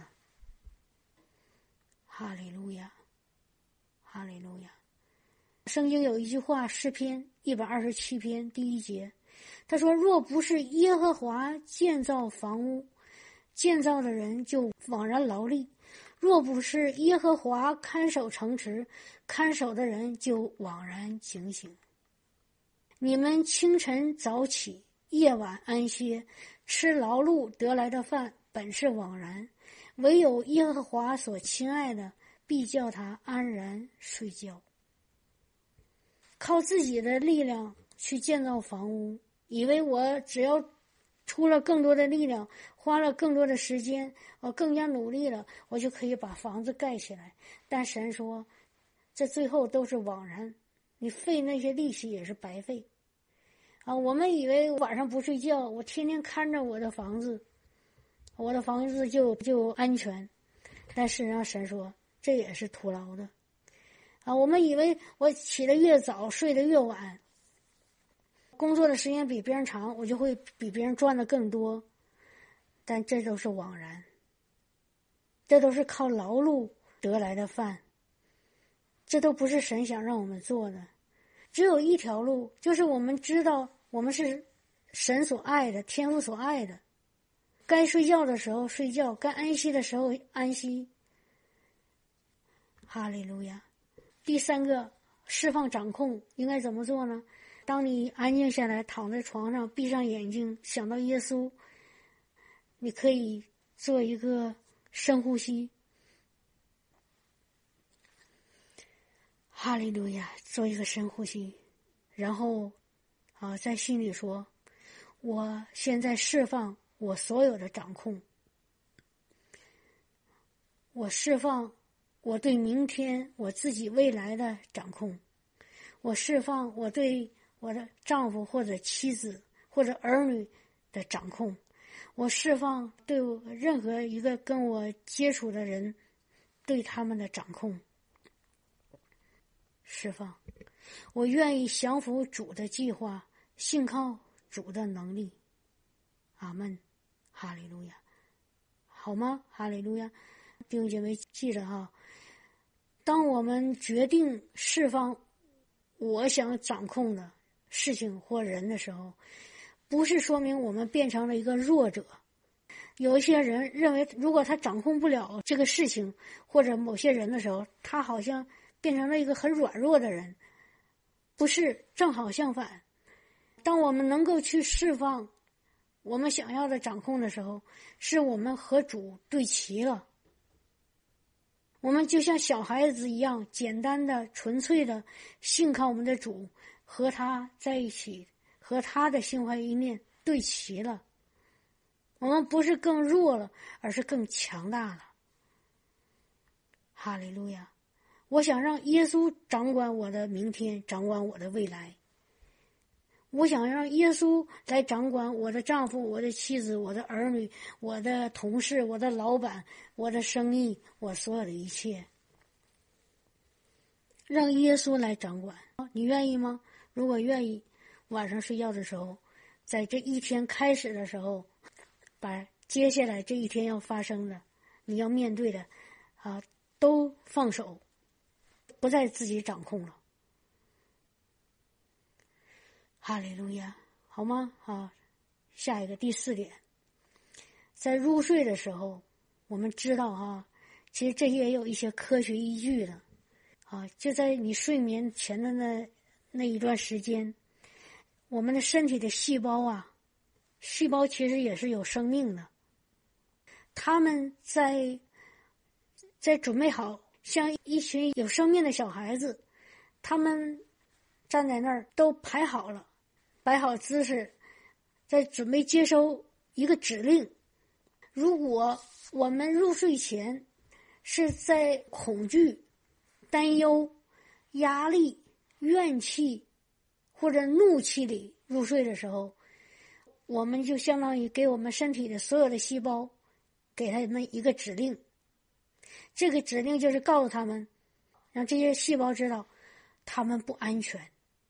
哈利路亚，哈利路亚。圣经有一句话，诗篇127篇第1节，他说，若不是耶和华建造房屋，建造的人就枉然劳力，若不是耶和华看守城池，看守的人就枉然警醒。你们清晨早起，夜晚安歇，吃劳碌得来的饭，本是枉然，唯有耶和华所亲爱的，必叫他安然睡觉。靠自己的力量去建造房屋，以为我只要出了更多的力量，花了更多的时间，我更加努力了，我就可以把房子盖起来。但神说，这最后都是枉然，你费那些力气也是白费。我们以为晚上不睡觉，我天天看着我的房子，我的房子就安全。但事实上神说，这也是徒劳的。我们以为我起得越早，睡得越晚，工作的时间比别人长，我就会比别人赚得更多。但这都是枉然，这都是靠劳碌得来的饭，这都不是神想让我们做的。只有一条路，就是我们知道我们是神所爱的，天父所爱的，该睡觉的时候睡觉，该安息的时候安息。哈利路亚。第3个，释放掌控应该怎么做呢？当你安静下来，躺在床上，闭上眼睛，想到耶稣，你可以做一个深呼吸。哈利路亚，做一个深呼吸，然后在心里说，我现在释放我所有的掌控，我释放我对明天我自己未来的掌控，我释放我对我的丈夫或者妻子或者儿女的掌控，我释放对任何一个跟我接触的人对他们的掌控。释放，我愿意降服主的计划，信靠主的能力。阿们，哈利路亚。好吗？哈利路亚。弟兄姐妹记着当我们决定释放我想掌控的事情或人的时候，不是说明我们变成了一个弱者。有一些人认为，如果他掌控不了这个事情或者某些人的时候，他好像变成了一个很软弱的人。不是，正好相反。当我们能够去释放我们想要的掌控的时候，是我们和主对齐了。 我们就像小孩子一样，简单的、纯粹的信靠我们的主，和他在一起，和他的心怀意念对齐了。我们不是更弱了，而是更强大了。哈利路亚！我想让耶稣掌管我的明天，掌管我的未来。我想让耶稣来掌管我的丈夫、我的妻子、我的儿女、我的同事、我的老板、我的生意，我所有的一切。让耶稣来掌管，你愿意吗？如果愿意，晚上睡觉的时候，在这一天开始的时候，把接下来这一天要发生的，你要面对的，都放手，不再自己掌控了。哈利路亚，好吗？下一个第4点，在入睡的时候，我们知道其实这也有一些科学依据的就在你睡眠前的那一段时间，我们的身体的细胞其实也是有生命的，他们在准备好，像一群有生命的小孩子，他们站在那儿都排好了，摆好姿势，在准备接收一个指令。如果我们入睡前是在恐惧、担忧、压力、怨气或者怒气里入睡的时候，我们就相当于给我们身体的所有的细胞给他们一个指令。这个指令就是告诉他们，让这些细胞知道他们不安全，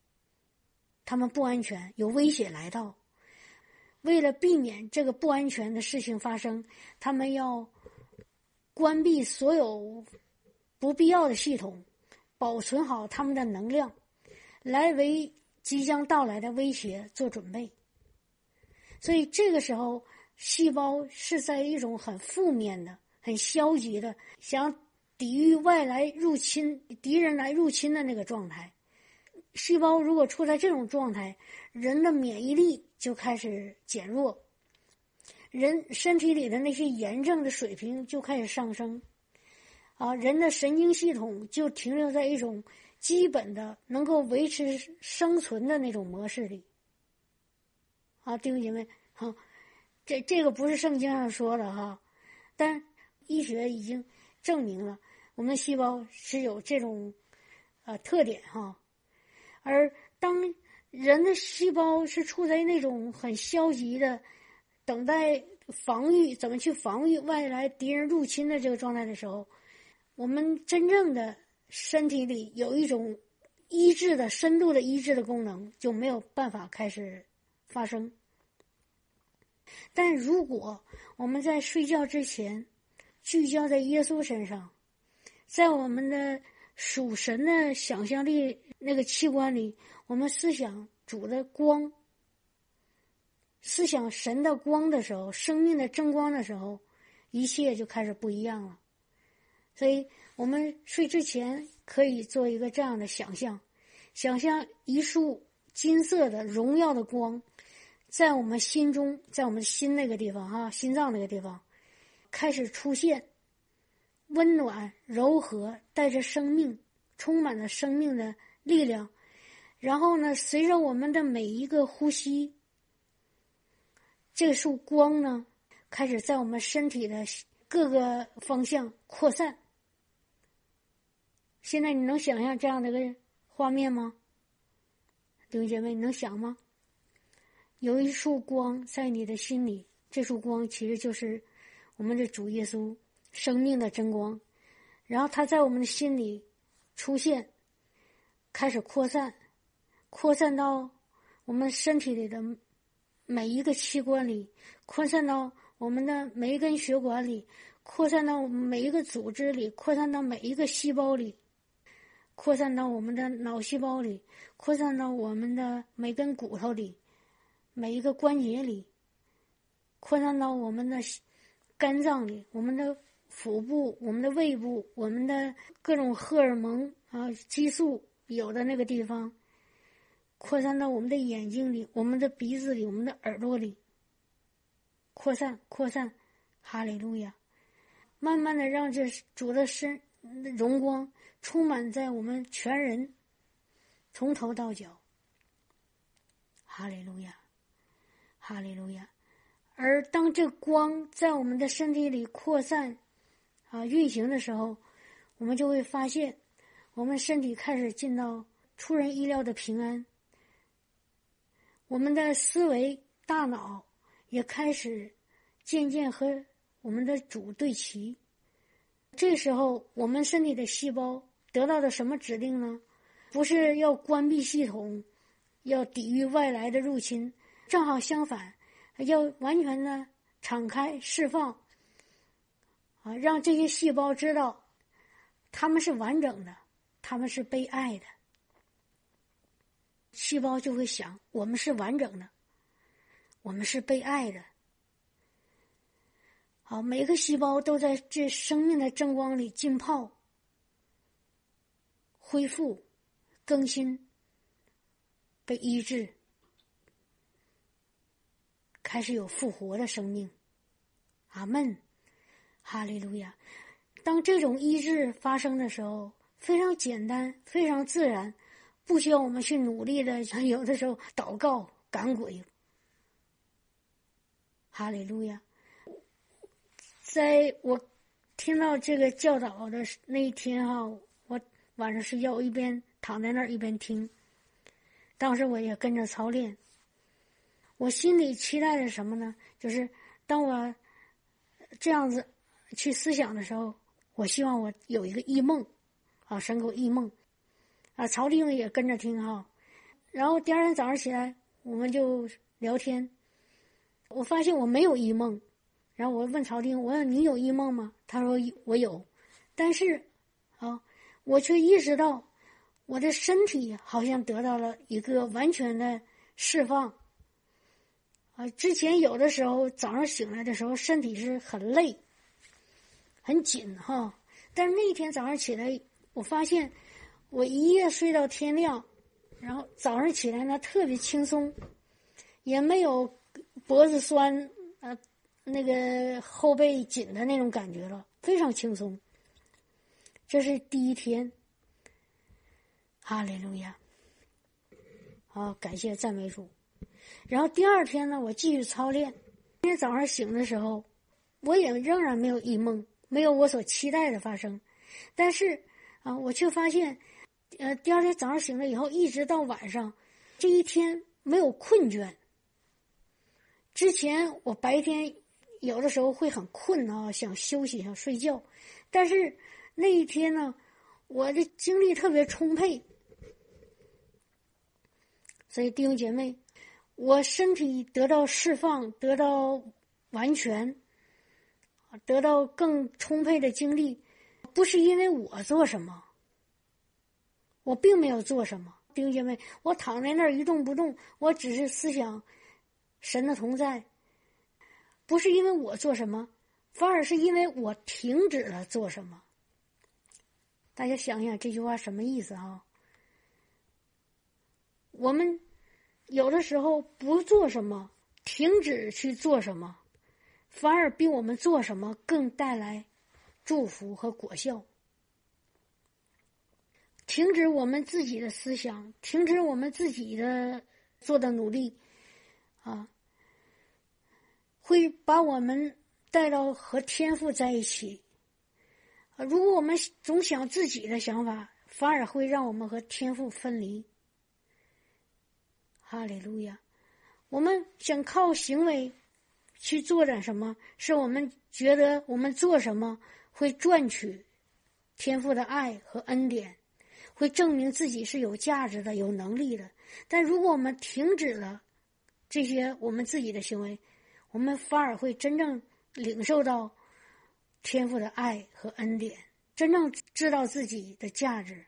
有危险来到。为了避免这个不安全的事情发生，他们要关闭所有不必要的系统，保存好他们的能量，来为即将到来的威胁做准备。所以这个时候，细胞是在一种很负面的、很消极的，想抵御外来入侵、敌人来入侵的那个状态。细胞如果处在这种状态，人的免疫力就开始减弱，人身体里的那些炎症的水平就开始上升，人的神经系统就停留在一种基本的能够维持生存的那种模式里。弟兄姐妹，这个不是圣经上说的但医学已经证明了我们的细胞是有这种特点而当人的细胞是处在那种很消极的等待防御，怎么去防御外来敌人入侵的这个状态的时候，我们真正的身体里有一种医治的深度的医治的功能就没有办法开始发生。但如果我们在睡觉之前聚焦在耶稣身上，在我们的属神的想象力那个器官里，我们思想主的光，思想神的光的时候，生命的真光的时候，一切就开始不一样了。所以我们睡之前可以做一个这样的想象一束金色的荣耀的光在我们心中，在我们心那个地方心脏那个地方开始出现，温暖柔和，带着生命，充满了生命的力量。然后呢，随着我们的每一个呼吸，这束光呢开始在我们身体的各个方向扩散。现在你能想象这样的一个画面吗？弟兄姐妹，你能想吗？有一束光在你的心里，这束光其实就是我们的主耶稣生命的真光，然后它在我们的心里出现，开始扩散到我们身体里的每一个器官里，扩散到我们的每一根血管里，扩散到每一个组织里，扩散到每一个细胞里，扩散到我们的脑细胞里，扩散到我们的每根骨头里，每一个关节里，扩散到我们的肝脏里，我们的腹部，我们的胃部，我们的各种荷尔蒙激素有的那个地方，扩散到我们的眼睛里，我们的鼻子里，我们的耳朵里，扩散，哈利路亚！慢慢的让这主的荣光充满在我们全人，从头到脚。哈利路亚，哈利路亚。而当这光在我们的身体里扩散运行的时候，我们就会发现我们身体开始进到出人意料的平安，我们的思维大脑也开始渐渐和我们的主对齐。这时候我们身体的细胞得到的什么指令呢？不是要关闭系统，要抵御外来的入侵，正好相反，要完全的敞开释放让这些细胞知道它们是完整的，它们是被爱的。细胞就会想，我们是完整的，我们是被爱的。好，每个细胞都在这生命的真光里浸泡、恢复、更新、被医治，开始有复活的生命。阿们，哈利路亚。当这种医治发生的时候，非常简单，非常自然，不需要我们去努力的，有的时候祷告赶鬼。哈利路亚。在我听到这个教导的那一天我晚上睡觉，我一边躺在那儿一边听，当时我也跟着操练。我心里期待的什么呢？就是当我这样子去思想的时候，我希望我有一个异梦神给我异梦曹弟兄也跟着听然后第二天早上起来我们就聊天，我发现我没有异梦，然后我问曹弟兄，我说你有异梦吗？他说我有，但是我却意识到我的身体好像得到了一个完全的释放之前有的时候早上醒来的时候身体是很累很紧但是那一天早上起来，我发现我一夜睡到天亮，然后早上起来呢特别轻松，也没有脖子酸那个后背紧的那种感觉了，非常轻松。这是第一天，哈利路亚，感谢赞美主。然后第二天呢，我继续操练。今天早上醒的时候，我也仍然没有异梦，没有我所期待的发生，但是我却发现第二天早上醒了以后，一直到晚上，这一天没有困倦。之前我白天有的时候会很困想休息想睡觉，但是那一天呢，我的精力特别充沛。所以弟兄姐妹，我身体得到释放，得到完全，得到更充沛的精力，不是因为我做什么，我并没有做什么。弟兄姐妹，我躺在那儿一动不动，我只是思想神的同在，不是因为我做什么，反而是因为我停止了做什么。大家想想这句话什么意思我们有的时候不做什么，停止去做什么，反而比我们做什么更带来祝福和果效。停止我们自己的思想，停止我们自己的做的努力会把我们带到和天父在一起如果我们总想自己的想法，反而会让我们和天父分离。哈利路亚。我们想靠行为去做点什么，是我们觉得我们做什么会赚取天父的爱和恩典，会证明自己是有价值的有能力的。但如果我们停止了这些我们自己的行为，我们反而会真正领受到天父的爱和恩典，真正知道自己的价值。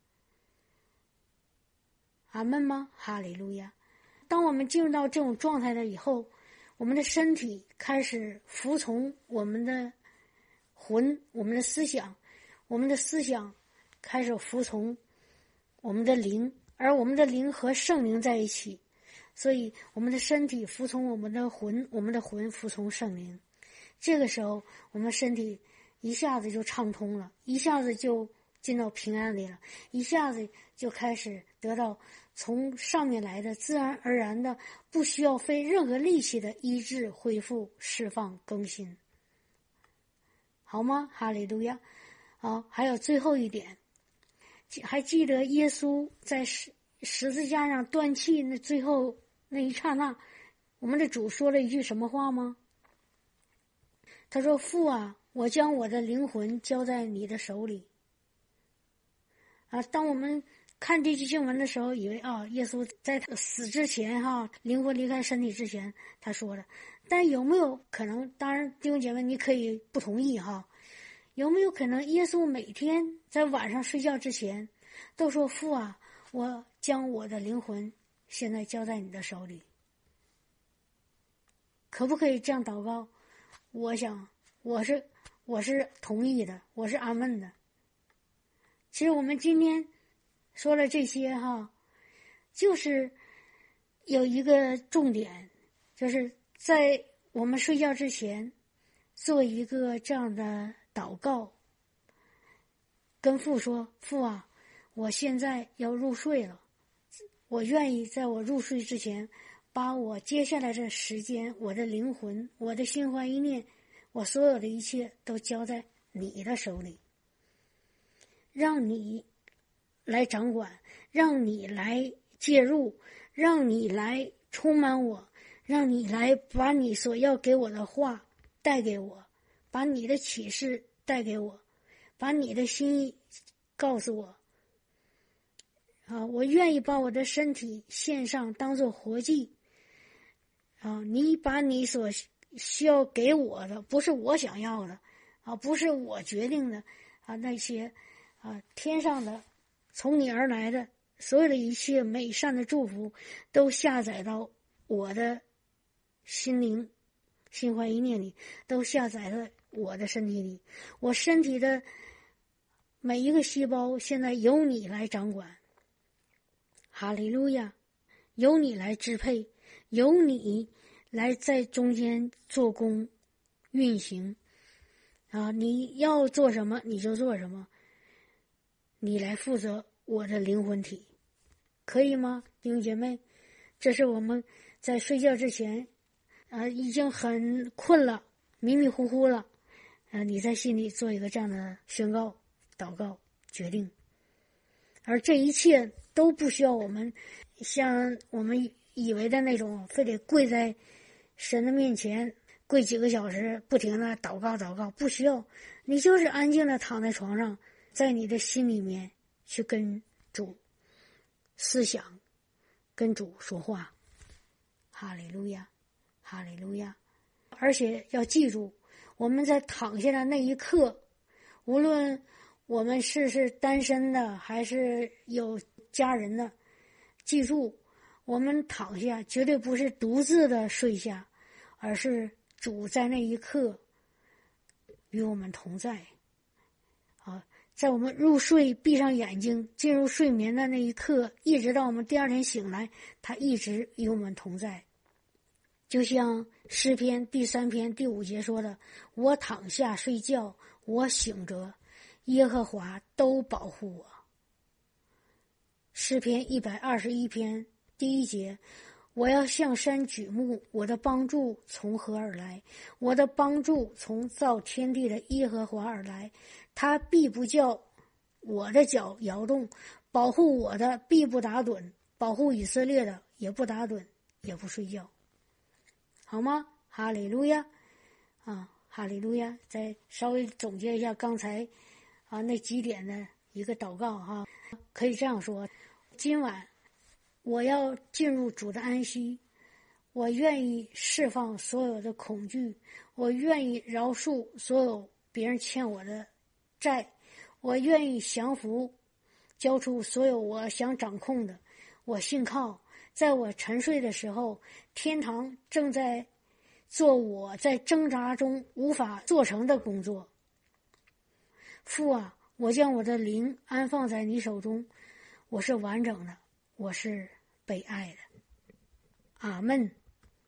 阿们吗？哈利路亚。当我们进入到这种状态了以后，我们的身体开始服从我们的魂，我们的思想，我们的思想开始服从我们的灵，而我们的灵和圣灵在一起，所以我们的身体服从我们的魂，我们的魂服从圣灵。这个时候我们身体一下子就畅通了，一下子就进到平安里了，一下子就开始得到从上面来的自然而然的，不需要费任何力气的医治、恢复、释放、更新，好吗？哈利路亚！好，还有最后一点，还记得耶稣在十字架上断气那最后那一刹那，我们的主说了一句什么话吗？他说：“父啊，我将我的灵魂交在你的手里。”当我们看这句经文的时候，以为耶稣在他死之前灵魂离开身体之前他说的。但有没有可能，当然弟兄姐妹你可以不同意有没有可能耶稣每天在晚上睡觉之前都说：“父啊，我将我的灵魂现在交在你的手里。”可不可以这样祷告？我想我是同意的，我是阿们的。其实我们今天说了这些就是有一个重点，就是在我们睡觉之前做一个这样的祷告，跟父说：“父啊，我现在要入睡了，我愿意在我入睡之前把我接下来的时间，我的灵魂，我的心怀意念，我所有的一切都交在你的手里，让你来掌管，让你来介入，让你来充满我，让你来把你所要给我的话带给我，把你的启示带给我，把你的心意告诉我。我愿意把我的身体献上，当作活祭。你把你所需要给我的，不是我想要的不是我决定的那些天上的从你而来的所有的一切美善的祝福，都下载到我的心灵、心怀意念里，都下载到我的身体里。我身体的每一个细胞现在由你来掌管，哈利路亚！由你来支配，由你来在中间做工运行你要做什么你就做什么，你来负责我的灵魂体，可以吗？弟兄姐妹，这是我们在睡觉之前已经很困了，迷迷糊糊了你在心里做一个这样的宣告、祷告、决定。而这一切都不需要我们像我们以为的那种非得跪在神的面前跪几个小时不停的祷告，不需要，你就是安静的躺在床上，在你的心里面去跟主思想，跟主说话。哈利路亚，哈利路亚！而且要记住，我们在躺下的那一刻，无论我们是单身的还是有家人的，记住我们躺下绝对不是独自的睡下，而是主在那一刻与我们同在在我们入睡闭上眼睛进入睡眠的那一刻，一直到我们第二天醒来，他一直与我们同在。就像诗篇第3篇第5节说的：“我躺下睡觉，我醒着，耶和华都保护我。”诗篇121篇第1节：“我要向山举目，我的帮助从何而来？我的帮助从造天地的耶和华而来。他必不叫我的脚摇动，保护我的必不打盹，保护以色列的也不打盹，也不睡觉。”好吗？哈利路亚哈利路亚！再稍微总结一下刚才那几点的一个祷告可以这样说：今晚我要进入主的安息，我愿意释放所有的恐惧，我愿意饶恕所有别人欠我的债，我愿意降服，交出所有我想掌控的。我信靠，在我沉睡的时候，天堂正在做我在挣扎中无法做成的工作。父啊，我将我的灵安放在你手中，我是完整的，我是被爱的。阿们。